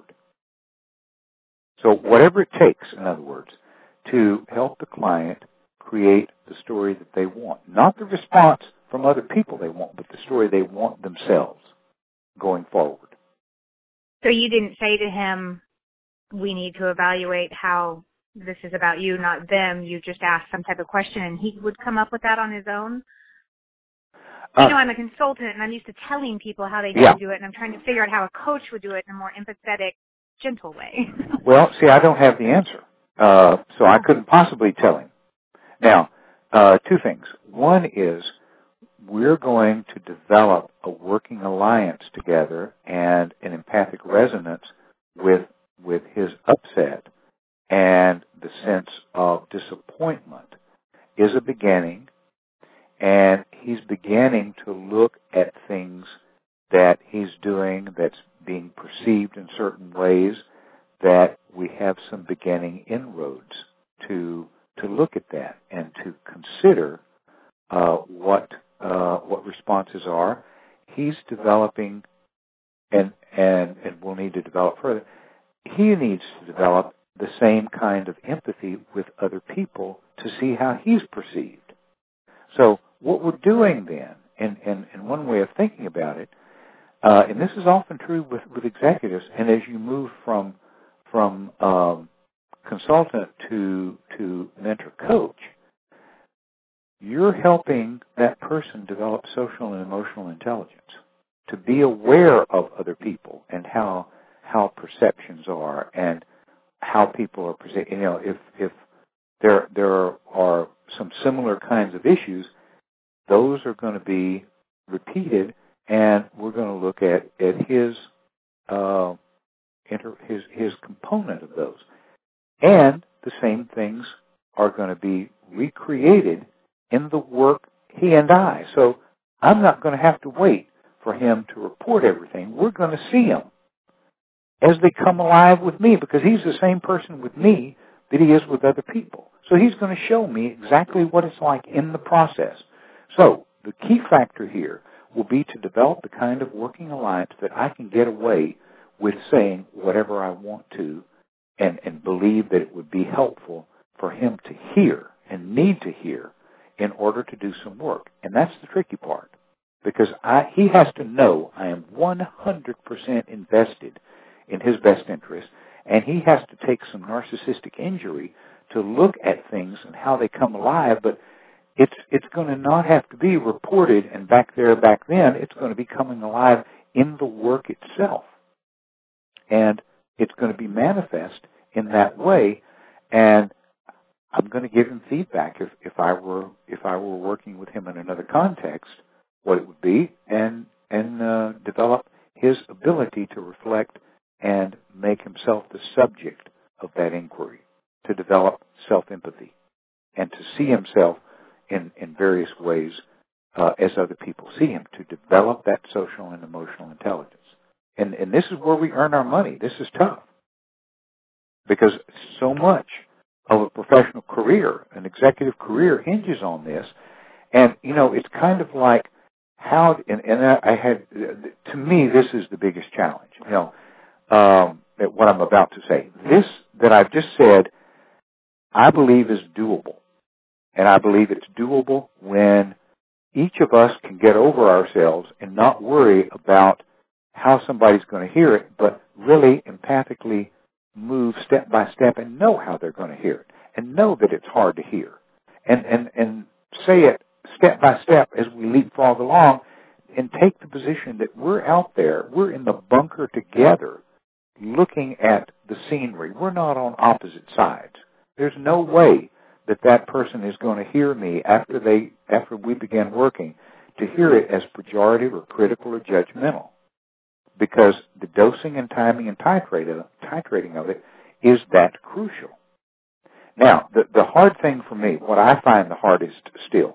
So whatever it takes, in other words, to help the client create the story that they want. Not the response from other people they want, but the story they want themselves going forward. So you didn't say to him, we need to evaluate how this is about you, not them. You just asked some type of question, and he would come up with that on his own? Uh, you know, I'm a consultant, and I'm used to telling people how they need yeah. to do it, and I'm trying to figure out how a coach would do it in a more empathetic, gentle way. Well, see, I don't have the answer, uh, so I couldn't possibly tell him. Now, uh, two things. One is, we're going to develop a working alliance together and an empathic resonance with with his upset, and the sense of disappointment is a beginning, and he's beginning to look at things that he's doing that's being perceived in certain ways, that we have some beginning inroads to to look at that and to consider chances are he's developing, and, and, and we'll need to develop further, he needs to develop the same kind of empathy with other people to see how he's perceived. So what we're doing then, and, and, and one way of thinking about it, uh, and this is often true with, with executives, and as you move from from um, consultant to to mentor coach, you're helping that person develop social and emotional intelligence to be aware of other people and how how perceptions are and how people are perceived. You know, if if there there are some similar kinds of issues, those are going to be repeated, and we're going to look at at his uh, inter, his his component of those, and the same things are going to be recreated in the work he and I. So I'm not going to have to wait for him to report everything. We're going to see them as they come alive with me, because he's the same person with me that he is with other people. So he's going to show me exactly what it's like in the process. So the key factor here will be to develop the kind of working alliance that I can get away with saying whatever I want to and, and believe that it would be helpful for him to hear and need to hear in order to do some work. And that's the tricky part, because I, he has to know I am one hundred percent invested in his best interest, and he has to take some narcissistic injury to look at things and how they come alive, but it's it's going to not have to be reported and back there, back then. It's going to be coming alive in the work itself. And it's going to be manifest in that way, and I'm going to give him feedback if, if I were if I were working with him in another context, what it would be, and and uh, develop his ability to reflect and make himself the subject of that inquiry, to develop self-empathy, and to see himself in, in various ways uh, as other people see him, to develop that social and emotional intelligence. And, and this is where we earn our money. This is tough, because so much of a professional career, an executive career, hinges on this. And, you know, it's kind of like how, and, and I had, to me, this is the biggest challenge. You know, Um, what I'm about to say. This that I've just said, I believe is doable. And I believe it's doable when each of us can get over ourselves and not worry about how somebody's going to hear it, but really empathically move step by step and know how they're going to hear it and know that it's hard to hear. And, and, and say it step by step as we leapfrog along, and take the position that we're out there, we're in the bunker together, looking at the scenery. We're not on opposite sides. There's no way that that person is going to hear me after they after we begin working to hear it as pejorative or critical or judgmental, because the dosing and timing and titrating, titrating of it is that crucial. Now, the, the hard thing for me, what I find the hardest still,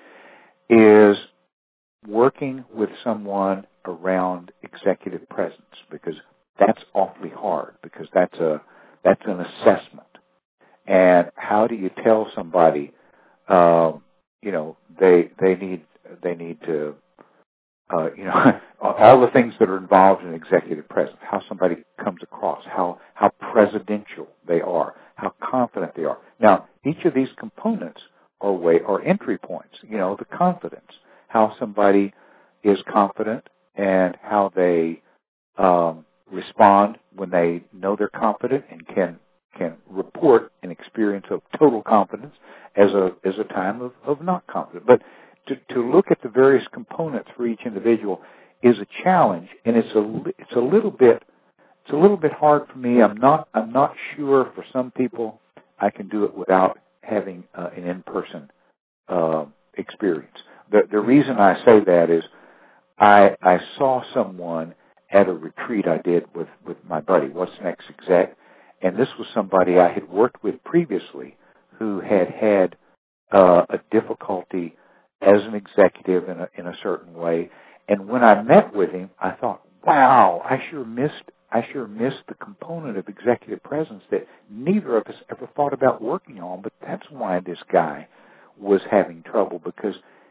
is working with someone around executive presence, because that's awfully hard, because that's a that's an assessment. And how do you tell somebody, um, you know, they they need they need to, uh, you know, all the things that are involved in executive presence, how somebody comes across, how how presidential they are, how confident they are. Now, each of these components are way are entry points. You know, the confidence, how somebody is confident, and how they um, respond when they know they're confident and can can report an experience of total confidence as a as a time of, of not confident. But to, to look at the various components for each individual is a challenge, and it's a it's a little bit it's a little bit hard for me. I'm not I'm not sure for some people I can do it without having uh, an in-person uh, experience. The the reason I say that is I I saw someone at a retreat I did with, with my buddy, What's Next Exec, and this was somebody I had worked with previously who had had uh, a difficulty as an executive in a, in a certain way. And when I met with him, I thought, wow, I sure missed I sure missed the component of executive presence that neither of us ever thought about working on. But that's why this guy was having trouble, because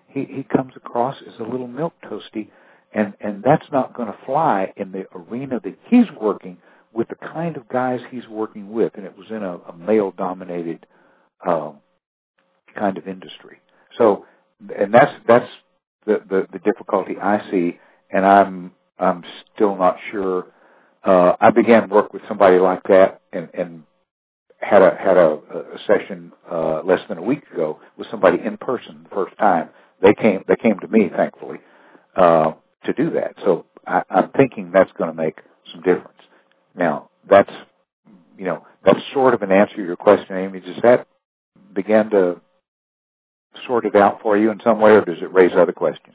he, he comes across as a little milquetoasty, and, and that's not going to fly in the arena that he's working with the kind of guys he's working with, and it was in a, a male-dominated um, kind of industry. So, and that's that's the, the, the difficulty I see, and I'm I'm still not sure. Uh, I began work with somebody like that, and, and had a had a, a session uh, less than a week ago with somebody in person the first time. They came they came to me, thankfully, uh, to do that. So I, I'm thinking that's going to make some difference. Now, that's, you know, that's sort of an answer to your question, Amy. Does that begin to sort it out for you in some way, or does it raise other questions?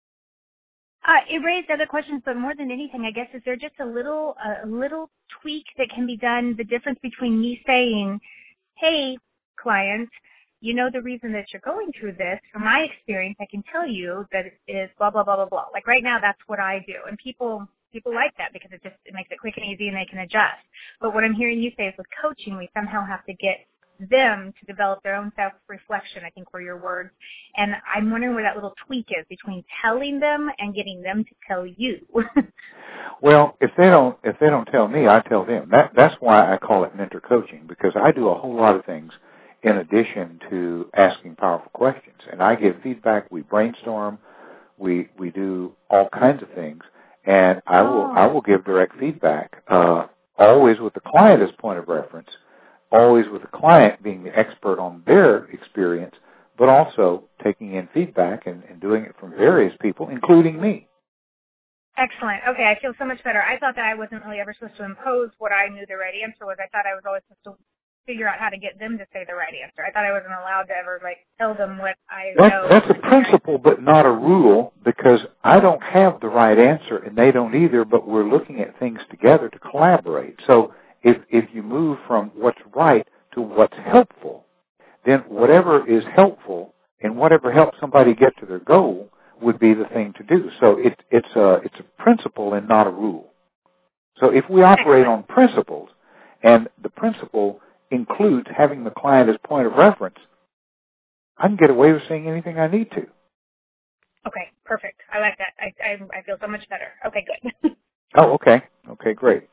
Uh, it raised other questions, but more than anything, I guess, is there just a little, a little tweak that can be done, the difference between me saying, hey, client, you know the reason that you're going through this, from my experience, I can tell you that it is blah, blah, blah, blah, blah. Like right now, that's what I do. And people people like that because it just it makes it quick and easy and they can adjust. But what I'm hearing you say is with coaching, we somehow have to get them to develop their own self-reflection, I think were your words. And I'm wondering where that little tweak is between telling them and getting them to tell you. Well, if they don't if they don't tell me, I tell them. That that's why I call it mentor coaching, because I do a whole lot of things in addition to asking powerful questions. And I give feedback, we brainstorm, we we do all kinds of things, and I will oh. I will give direct feedback, uh, always with the client as point of reference, always with the client being the expert on their experience, but also taking in feedback and, and doing it from various people, including me. Excellent. Okay, I feel so much better. I thought that I wasn't really ever supposed to impose what I knew the right answer was. I thought I was always supposed to figure out how to get them to say the right answer. I thought I wasn't allowed to ever, like, tell them what I that, know. That's a principle, but not a rule, because I don't have the right answer, and they don't either, but we're looking at things together to collaborate. So if if you move from what's right to what's helpful, then whatever is helpful and whatever helps somebody get to their goal would be the thing to do. So it, it's a it's a principle and not a rule. So if we operate on principles, and the principle includes having the client as point of reference, I can get away with saying anything I need to. Okay, perfect. I like that. I I, I feel so much better. Okay, good. Oh, okay. Okay, great.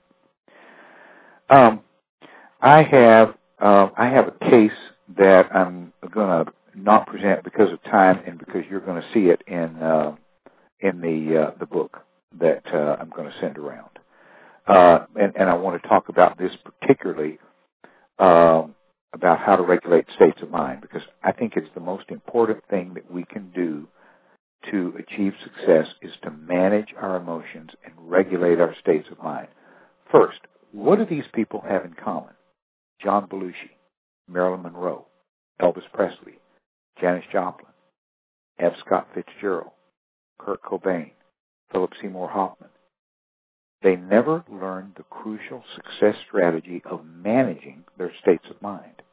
Um, I have uh, I have a case that I'm going to not present because of time and because you're going to see it in uh, in the uh, the book that uh, I'm going to send around. Uh, and, and I want to talk about this particularly uh, about how to regulate states of mind, because I think it's the most important thing that we can do to achieve success is to manage our emotions and regulate our states of mind. First, what do these people have in common? John Belushi, Marilyn Monroe, Elvis Presley, Janis Joplin, F. Scott Fitzgerald, Kurt Cobain, Philip Seymour Hoffman. They never learned the crucial success strategy of managing their states of mind.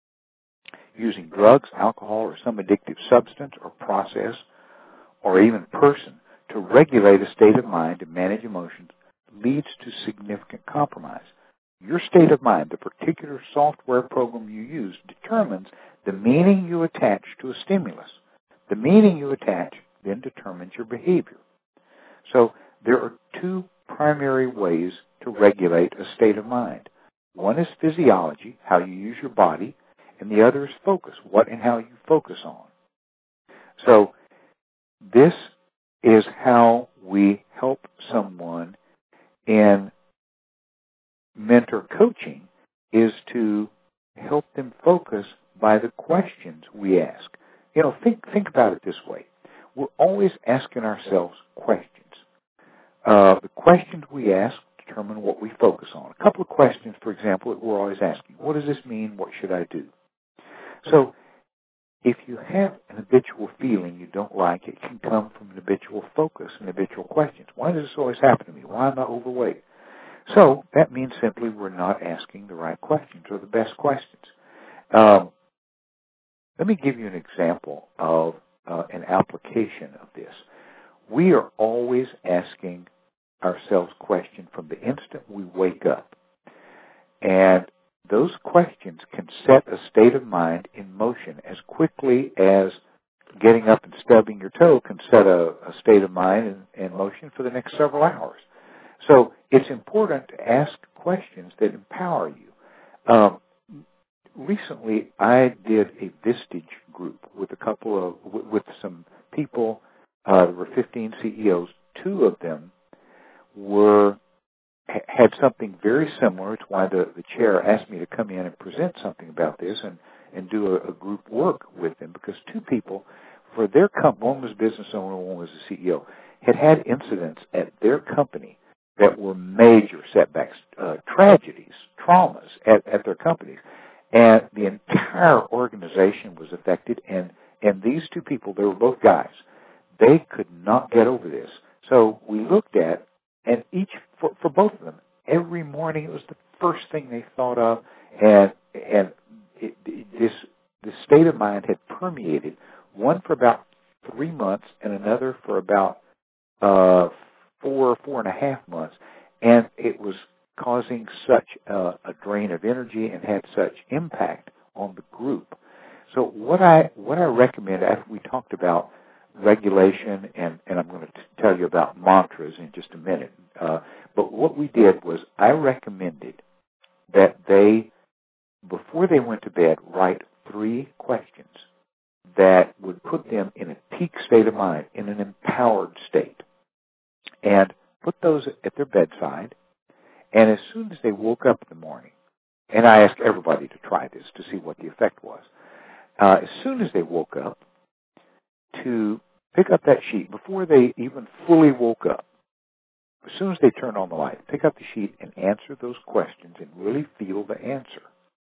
Using drugs, alcohol, or some addictive substance or process or even person to regulate a state of mind and manage emotions leads to significant compromise. Your state of mind, the particular software program you use, determines the meaning you attach to a stimulus. The meaning you attach then determines your behavior. So there are two primary ways to regulate a state of mind. One is physiology, how you use your body, and the other is focus, what and how you focus on. So this is how we help someone in mentor coaching, is to help them focus by the questions we ask. You know, think think about it this way. We're always asking ourselves questions. Uh, the questions we ask determine what we focus on. A couple of questions, for example, that we're always asking. What does this mean? What should I do? So if you have an habitual feeling you don't like, it can come from an habitual focus and habitual questions. Why does this always happen to me? Why am I overweight? So that means simply we're not asking the right questions or the best questions. Um, let me give you an example of uh, an application of this. We are always asking ourselves questions from the instant we wake up. And those questions can set a state of mind in motion as quickly as getting up and stubbing your toe can set a, a state of mind in, in motion for the next several hours. So it's important to ask questions that empower you. Um, recently, I did a Vistage group with a couple of, with, with some people. Uh, there were fifteen C E Os. Two of them were had something very similar. It's why the, the chair asked me to come in and present something about this and, and do a, a group work with them, because two people, for their company, one was a business owner, one was a C E O, had had incidents at their company that were major setbacks, uh, tragedies, traumas at, at their companies. And the entire organization was affected, and, and these two people, they were both guys, they could not get over this. So we looked at, and each, for, for both of them, every morning it was the first thing they thought of, and and it, this this state of mind had permeated, one for about three months and another for about uh, four, four and a half months, and it was causing such a, a drain of energy and had such impact on the group. So what I what I recommend, after we talked about regulation, and, and I'm going to t- tell you about mantras in just a minute. Uh, but what we did was I recommended that they, before they went to bed, write three questions that would put them in a peak state of mind, in an empowered state, and put those at their bedside. And as soon as they woke up in the morning, and I asked everybody to try this to see what the effect was, uh, as soon as they woke up, to pick up that sheet before they even fully woke up. As soon as they turned on the light, pick up the sheet and answer those questions and really feel the answer.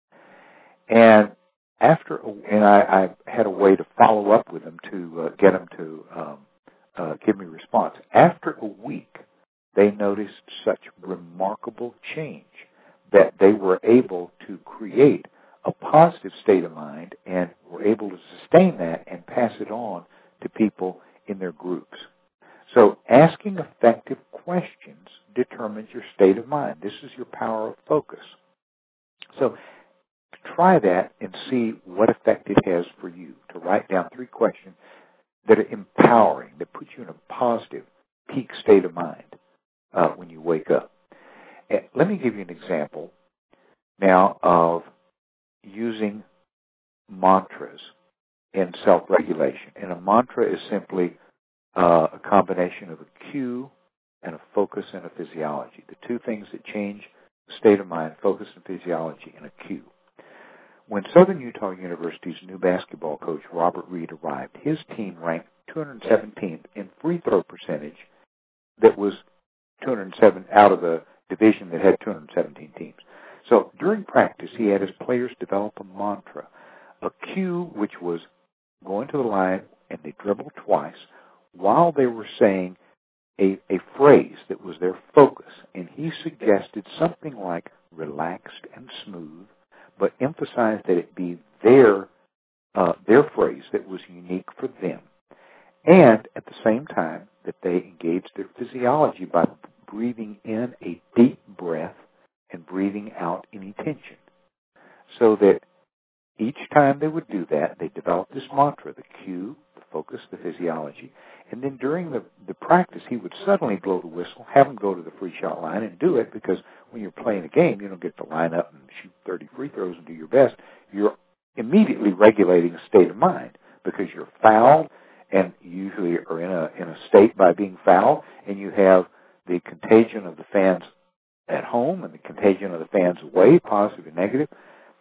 And after, and I, I had a way to follow up with them to uh, get them to um, uh, give me a response. After a week, they noticed such remarkable change that they were able to create a positive state of mind and were able to sustain that and pass it on to people in their groups. So asking effective questions determines your state of mind. This is your power of focus. So try that and see what effect it has for you, to write down three questions that are empowering, that put you in a positive peak state of mind uh, when you wake up. And let me give you an example now of using mantras in self-regulation. And a mantra is simply uh, a combination of a cue and a focus and a physiology. The two things that change the state of mind, focus and physiology, and a cue. When Southern Utah University's new basketball coach, Robert Reed, arrived, his team ranked two hundred seventeenth in free throw percentage that was two hundred seven out of the division that had two hundred seventeen teams. So during practice, he had his players develop a mantra, a cue which was going to the line and they dribbled twice while they were saying a, a phrase that was their focus. And he suggested something like relaxed and smooth, but emphasized that it be their uh, their phrase that was unique for them. And at the same time that they engaged their physiology by breathing in a deep breath and breathing out any tension. So that each time they would do that, they developed this mantra, the cue, the focus, the physiology. And then during the, the practice, he would suddenly blow the whistle, have them go to the free shot line and do it, because when you're playing a game, you don't get to line up and shoot thirty free throws and do your best. You're immediately regulating a state of mind because you're fouled and usually are in a, in a state by being fouled, and you have the contagion of the fans at home and the contagion of the fans away, positive and negative.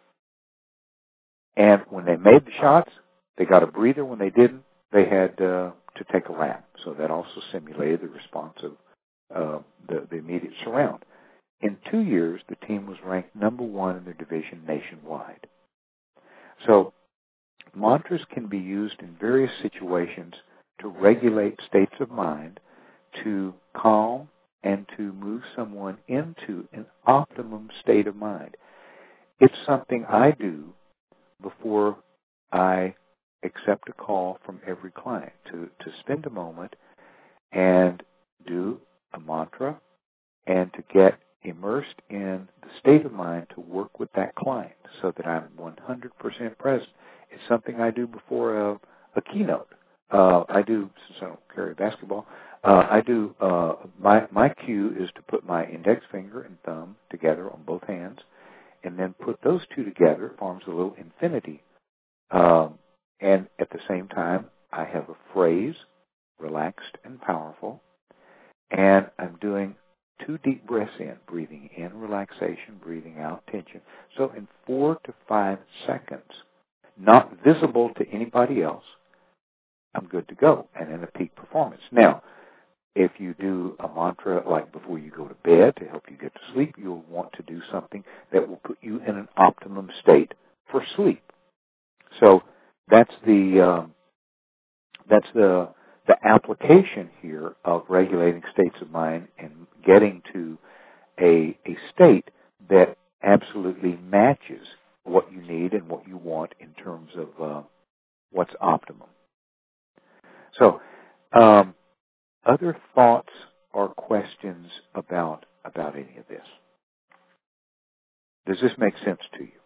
And when they made the shots, they got a breather. When they didn't, they had uh, to take a lap. So that also simulated the response of uh, the, the immediate surround. In two years, the team was ranked number one in their division nationwide. So mantras can be used in various situations to regulate states of mind, to calm and to move someone into an optimum state of mind. It's something I do before I accept a call from every client, to, to spend a moment and do a mantra and to get immersed in the state of mind to work with that client so that I'm one hundred percent present. It's something I do before a, a keynote. uh, I do, since I don't carry a basketball, uh, I do, uh, my, my cue is to put my index finger and thumb together on both hands, and then put those two together. It forms a little infinity. Um, and at the same time, I have a phrase, relaxed and powerful, and I'm doing two deep breaths in, breathing in relaxation, breathing out tension. So in four to five seconds, not visible to anybody else, I'm good to go and in a peak performance. Now, if you do a mantra like before you go to bed to help you get to sleep, you'll want to do something that will put you in an optimum state for sleep. So that's the um, that's the the application here of regulating states of mind and getting to a a state that absolutely matches what you need and what you want in terms of uh, what's optimum. So, um, other thoughts or questions about about any of this? Does this make sense to you?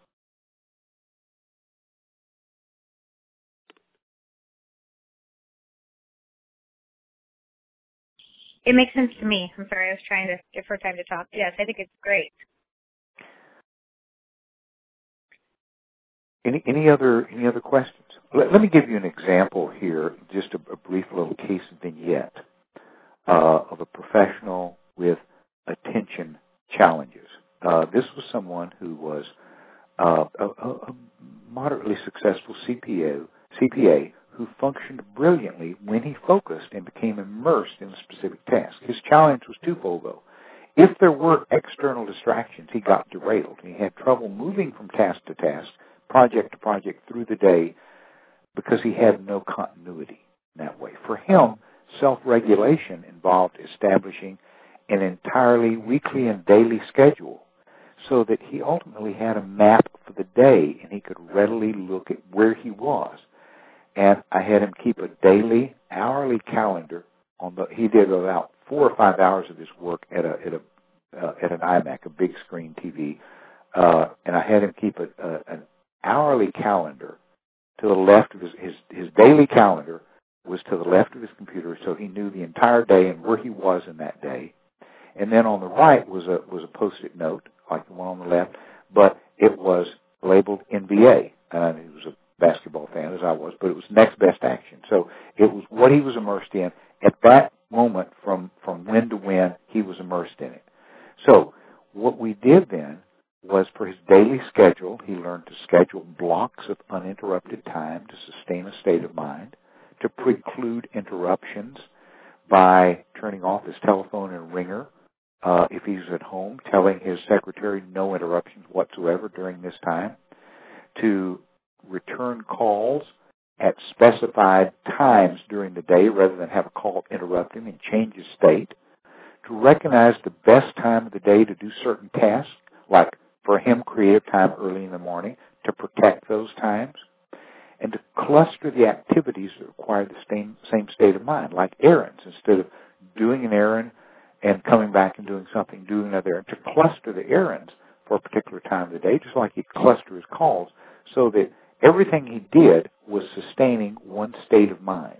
It makes sense to me. I'm sorry, I was trying to give her time to talk. Yes, I think it's great. Any any other any other questions? Let, let me give you an example here, just a, a brief little case vignette uh, of a professional with attention challenges. Uh, this was someone who was uh, a, a moderately successful C P A, C P A who functioned brilliantly when he focused and became immersed in a specific task. His challenge was twofold, though. If there were external distractions, he got derailed. He had trouble moving from task to task, project to project through the day because he had no continuity in that way. For him, self-regulation involved establishing an entirely weekly and daily schedule so that he ultimately had a map for the day and he could readily look at where he was. And I had him keep a daily, hourly calendar on the. He did about four or five hours of his work at a at a uh, at an iMac, a big screen T V, uh, and I had him keep a, a, an hourly calendar to the left of his, his his daily calendar was to the left of his computer, so he knew the entire day and where he was in that day. And then on the right was a was a post-it note like the one on the left, but it was labeled N B A. Uh, he was a basketball fan, as I was, but it was next best action. So it was what he was immersed in at that moment from, from when to when he was immersed in it. So what we did then was for his daily schedule, he learned to schedule blocks of uninterrupted time to sustain a state of mind, to preclude interruptions by turning off his telephone and ringer, uh, if he's at home, telling his secretary no interruptions whatsoever during this time, to return calls at specified times during the day rather than have a call interrupt him and change his state, to recognize the best time of the day to do certain tasks, like for him creative time early in the morning, to protect those times, and to cluster the activities that require the same, same state of mind, like errands. Instead of doing an errand and coming back and doing something, doing another errand, to cluster the errands for a particular time of the day, just like he'd cluster his calls, so that everything he did was sustaining one state of mind.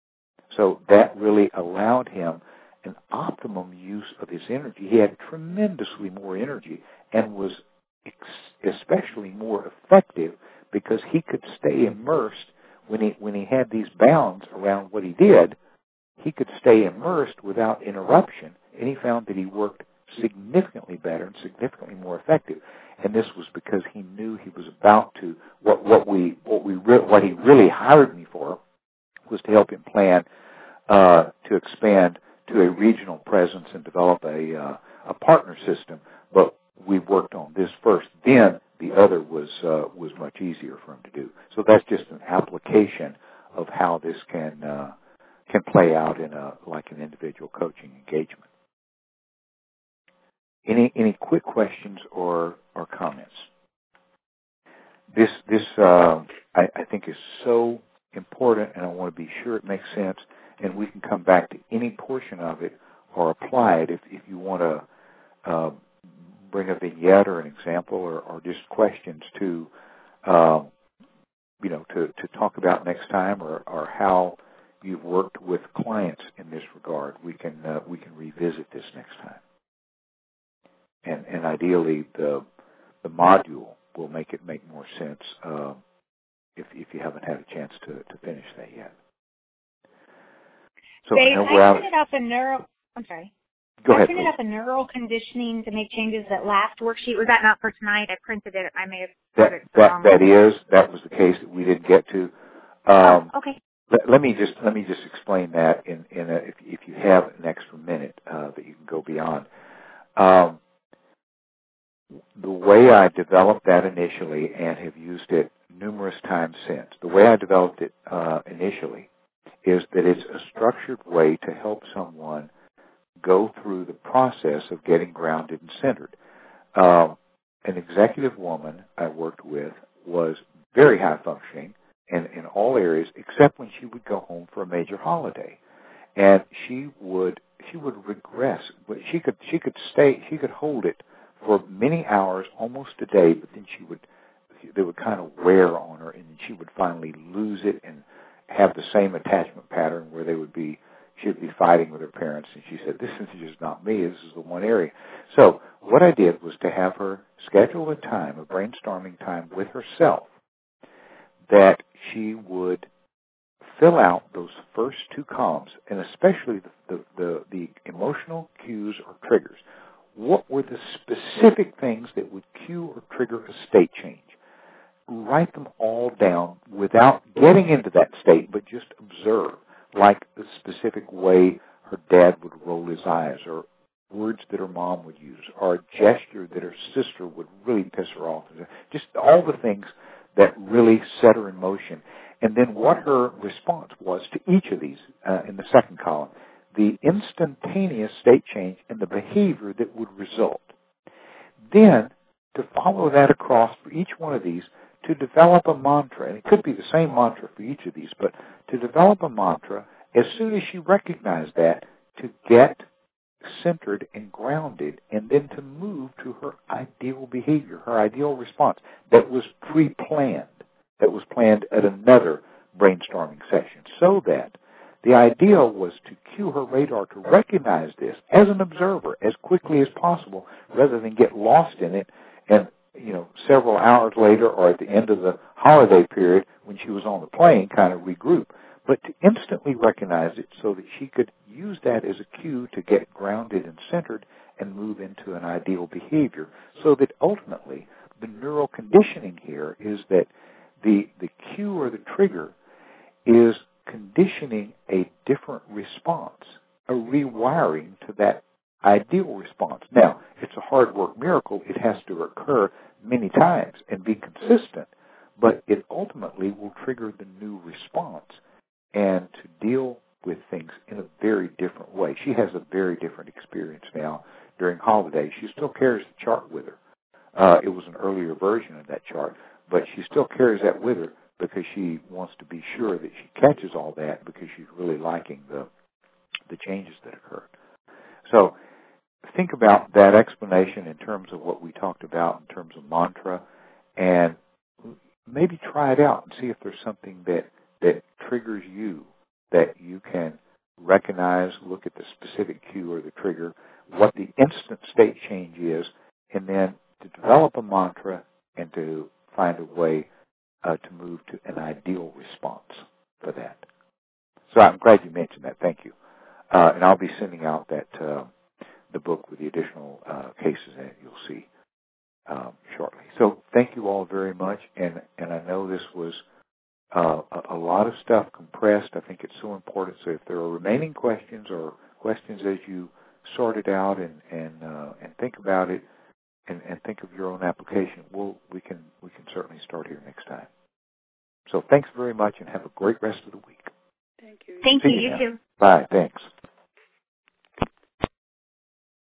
So that really allowed him an optimum use of his energy. He had tremendously more energy and was ex- especially more effective because he could stay immersed when he when he had these bounds around what he did. He could stay immersed without interruption, and he found that he worked significantly better and significantly more effective. And this was because he knew he was about to what what we what we re, what he really hired me for was to help him plan uh, to expand to a regional presence and develop a uh, a partner system. But we worked on this first. Then the other was uh, was much easier for him to do. So that's just an application of how this can uh, can play out in a like an individual coaching engagement. Any any quick questions or, or comments? This this uh, I, I think is so important, and I want to be sure it makes sense, and we can come back to any portion of it or apply it if, if you want to uh, bring a vignette or an example or, or just questions to uh, you know to, to talk about next time, or, or how you've worked with clients in this regard, we can uh, we can revisit this next time. And and ideally, the the module will make it make more sense uh, if if you haven't had a chance to, to finish that yet. So Dave, I, I printed up a neuro. I'm sorry. Go I ahead, printed please. up a neural conditioning to make changes. That last worksheet, was that not for tonight? I printed it. I may have That, put it that, wrong. that is, that was the case that we didn't get to. Um, oh, okay. let, let me just, let me just explain that in, in a, if, if you have an extra minute, uh, that you can go beyond. Um, the way I developed that initially and have used it numerous times since, the way I developed it, uh, initially is that it's a structured way to help someone go through the process of getting grounded and centered. Um, an executive woman I worked with was very high functioning in, in all areas except when she would go home for a major holiday. And she would she would regress. But she could she could stay she could hold it for many hours, almost a day, but then she would they would kind of wear on her, and she would finally lose it and have the same attachment pattern where they would be she would be fighting with her parents, and she said, this is just not me, this is the one area. So what I did was to have her schedule a time, a brainstorming time with herself, that she would fill out those first two columns, and especially the, the, the, the emotional cues or triggers. What were the specific things that would cue or trigger a state change? Write them all down without getting into that state, but just observe, like the specific way her dad would roll his eyes, or words that her mom would use, or a gesture that her sister would really piss her off. Just all the things that really set her in motion. And then what her response was to each of these uh, in the second column, the instantaneous state change and the behavior that would result. Then, to follow that across for each one of these, to develop a mantra, and it could be the same mantra for each of these, but to develop a mantra as soon as she recognized that, to get centered and grounded, and then to move to her ideal behavior, her ideal response that was pre-planned, that was planned at another brainstorming session, so that the idea was to cue her radar to recognize this as an observer as quickly as possible, rather than get lost in it and, you know, several hours later or at the end of the holiday period when she was on the plane kind of regroup, but to instantly recognize it so that she could use that as a cue to get grounded and centered and move into an ideal behavior, so that ultimately the neural conditioning here is that the, the cue or the trigger is conditioning a different response, a rewiring to that ideal response. Now, it's a hard work miracle. It has to occur many times and be consistent, but it ultimately will trigger the new response and to deal with things in a very different way. She has a very different experience now during holidays. She still carries the chart with her. Uh, it was an earlier version of that chart, but she still carries that with her because she wants to be sure that she catches all that, because she's really liking the the changes that occurred. So think about that explanation in terms of what we talked about in terms of mantra, and maybe try it out and see if there's something that, that triggers you, that you can recognize, look at the specific cue or the trigger, what the instant state change is, and then to develop a mantra and to find a way uh, to move to an ideal response for that. So I'm glad you mentioned that. Thank you. Uh, and I'll be sending out that uh, the book with the additional uh, cases in it you'll see um, shortly. So thank you all very much. And, and I know this was uh, a, a lot of stuff compressed. I think it's so important. So if there are remaining questions or questions as you sort it out and and, uh, and think about it, and, and think of your own application, we'll, we can we can certainly start here next time. So thanks very much, and have a great rest of the week. Thank you. Thank See you. You You too. Bye. Thanks.